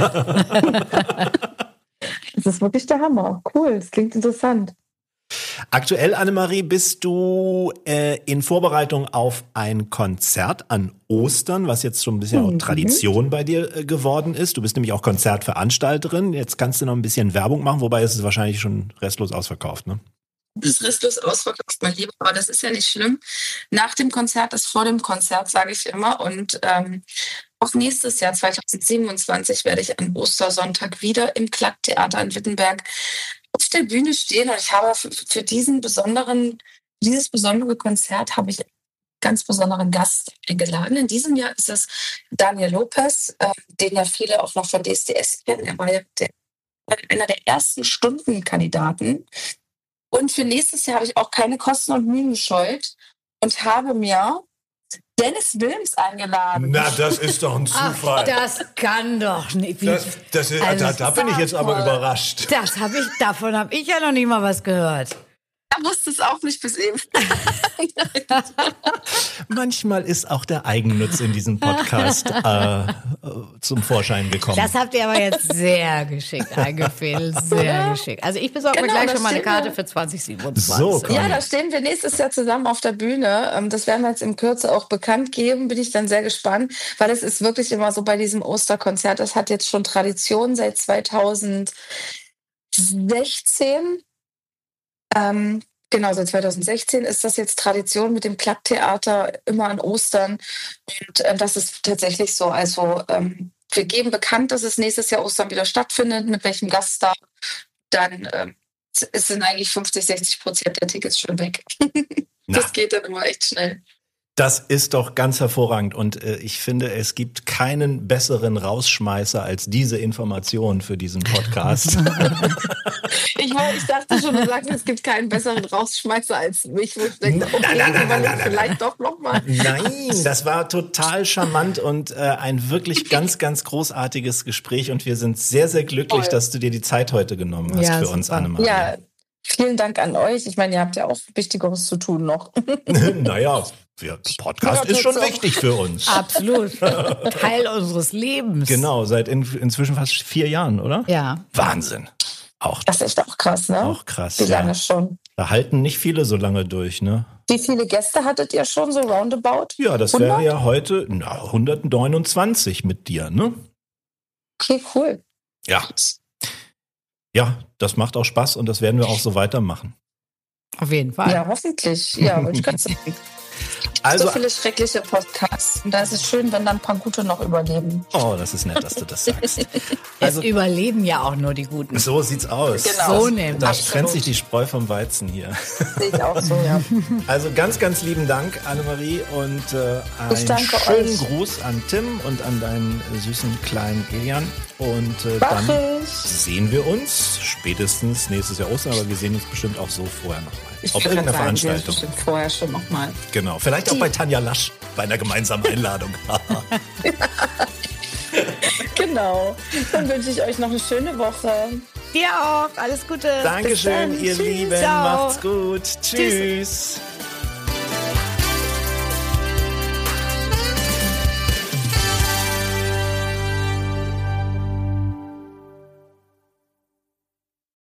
S4: Das ist wirklich der Hammer. Cool, das klingt interessant.
S2: Aktuell, Annemarie, bist du äh, in Vorbereitung auf ein Konzert an Ostern, was jetzt schon ein bisschen auch Tradition bei dir äh, geworden ist. Du bist nämlich auch Konzertveranstalterin. Jetzt kannst du noch ein bisschen Werbung machen, wobei es ist wahrscheinlich schon restlos ausverkauft, ne?
S4: Das ist restlos ausverkauft, mein Lieber, aber das ist ja nicht schlimm. Nach dem Konzert ist vor dem Konzert, sage ich immer. Und ähm, auch nächstes Jahr, zweitausendsiebenundzwanzig, werde ich an Ostersonntag wieder im Klack-Theater in Wittenberg auf der Bühne stehen. Und ich habe für, für diesen besonderen, dieses besondere Konzert habe ich einen ganz besonderen Gast eingeladen. In diesem Jahr ist es Daniel Lopez, äh, den ja viele auch noch von D S D S kennen. Er war ja der, einer der ersten Stundenkandidaten. Und für nächstes Jahr habe ich auch keine Kosten und Mühen gescheut und habe mir Dennis Wilms eingeladen.
S2: Na, das ist doch ein Zufall.
S3: Ach, das kann doch nicht. Wie,
S2: das, das ist,
S3: also,
S2: da, da bin ich jetzt aber überrascht.
S3: Das hab ich, davon habe ich ja noch nie mal was gehört.
S4: Er wusste es auch nicht bis eben.
S2: Manchmal ist auch der Eigennutz in diesem Podcast äh, zum Vorschein gekommen.
S3: Das habt ihr aber jetzt sehr geschickt eingefädelt. Sehr geschickt. Also ich besorge
S4: Genau,
S3: mir gleich
S4: das
S3: schon mal eine
S4: stimmt,
S3: Karte
S4: ja.
S3: für zwanzig siebenundzwanzig.
S2: So, komm.
S4: Ja, da stehen wir nächstes Jahr zusammen auf der Bühne. Ähm, Das werden wir jetzt in Kürze auch bekannt geben. Bin ich dann sehr gespannt, weil es ist wirklich immer so bei diesem Osterkonzert. Das hat jetzt schon Tradition seit zweitausendsechzehn. Ähm, genau, seit zweitausendsechzehn ist das jetzt Tradition mit dem Klapptheater immer an Ostern. Und äh, das ist tatsächlich so. Also ähm, wir geben bekannt, dass es nächstes Jahr Ostern wieder stattfindet, mit welchem Gast da. Dann ähm, es sind eigentlich fünfzig, sechzig Prozent der Tickets schon weg. Das
S2: Na.
S4: geht dann immer echt schnell.
S2: Das ist doch ganz hervorragend und äh, ich finde, es gibt keinen besseren Rausschmeißer als diese Information für diesen Podcast.
S4: Ich, war, ich dachte schon, du sagst, es gibt keinen besseren Rausschmeißer als mich. Wo ich denke, okay,
S2: Nein, nein, nein, nein, nein,
S4: vielleicht
S2: nein.
S4: doch nochmal.
S2: Nein, das war total charmant und äh, ein wirklich ganz, ganz großartiges Gespräch und wir sind sehr, sehr glücklich,
S4: Toll.
S2: dass du dir die Zeit heute genommen hast
S3: Ja,
S2: für uns,
S3: super.
S2: Annemarie.
S4: Ja, vielen Dank an euch. Ich meine, ihr habt ja auch Wichtigeres zu tun noch.
S2: Naja, der Podcast
S4: Ja,
S2: ist schon
S4: so.
S2: wichtig für uns.
S3: Absolut. Teil unseres Lebens.
S2: Genau, seit in, inzwischen fast vier Jahren, oder?
S3: Ja.
S2: Wahnsinn. Auch,
S4: Das ist echt auch krass, ne?
S2: auch krass.
S4: Wie lange
S2: Ja.
S4: schon?
S2: Da halten nicht viele so lange durch, ne?
S4: Wie viele Gäste hattet ihr schon so roundabout?
S2: Ja, das
S4: hundert?
S2: wäre ja heute na, hundertneunundzwanzig mit dir, ne?
S4: Okay, cool.
S2: Ja. Ja, das macht auch Spaß und das werden wir auch so weitermachen.
S3: Auf jeden Fall.
S4: Ja, hoffentlich. Ja, wollte ich gerade sagen.
S2: Also,
S4: So viele schreckliche Podcasts. Und da ist es schön, wenn dann ein paar gute noch überleben.
S2: oh, das ist nett, dass du das sagst.
S3: Es
S2: Also,
S3: überleben ja auch nur die Guten.
S2: so sieht's aus.
S4: Genau.
S3: So
S2: Das,
S3: nämlich.
S2: da
S4: Absolut.
S2: trennt sich die Spreu vom Weizen hier.
S4: Sehe ich auch so, ja.
S2: Also ganz, ganz lieben Dank, Annemarie, und äh,
S4: Ich
S2: einen
S4: danke
S2: schönen
S4: euch.
S2: Gruß an Tim und an deinen süßen kleinen Elian. Und äh,
S4: Mach
S2: dann
S4: ich.
S2: sehen wir uns spätestens nächstes Jahr Ostern, aber wir sehen uns bestimmt auch so vorher nochmal.
S4: Ich
S2: Auf
S4: wollte
S2: irgendeiner
S4: gerade sagen, wir
S2: Veranstaltung.
S4: bestimmt vorher schon nochmal.
S2: Genau. Vielleicht auch bei Tanja Lasch bei einer gemeinsamen Einladung.
S4: Genau. Dann wünsche ich euch noch eine schöne Woche.
S3: Dir auch. Alles Gute.
S2: Dankeschön,
S4: Bis dann.
S2: ihr
S4: Tschüss.
S2: Lieben.
S3: Ciao.
S2: Macht's gut. Tschüss.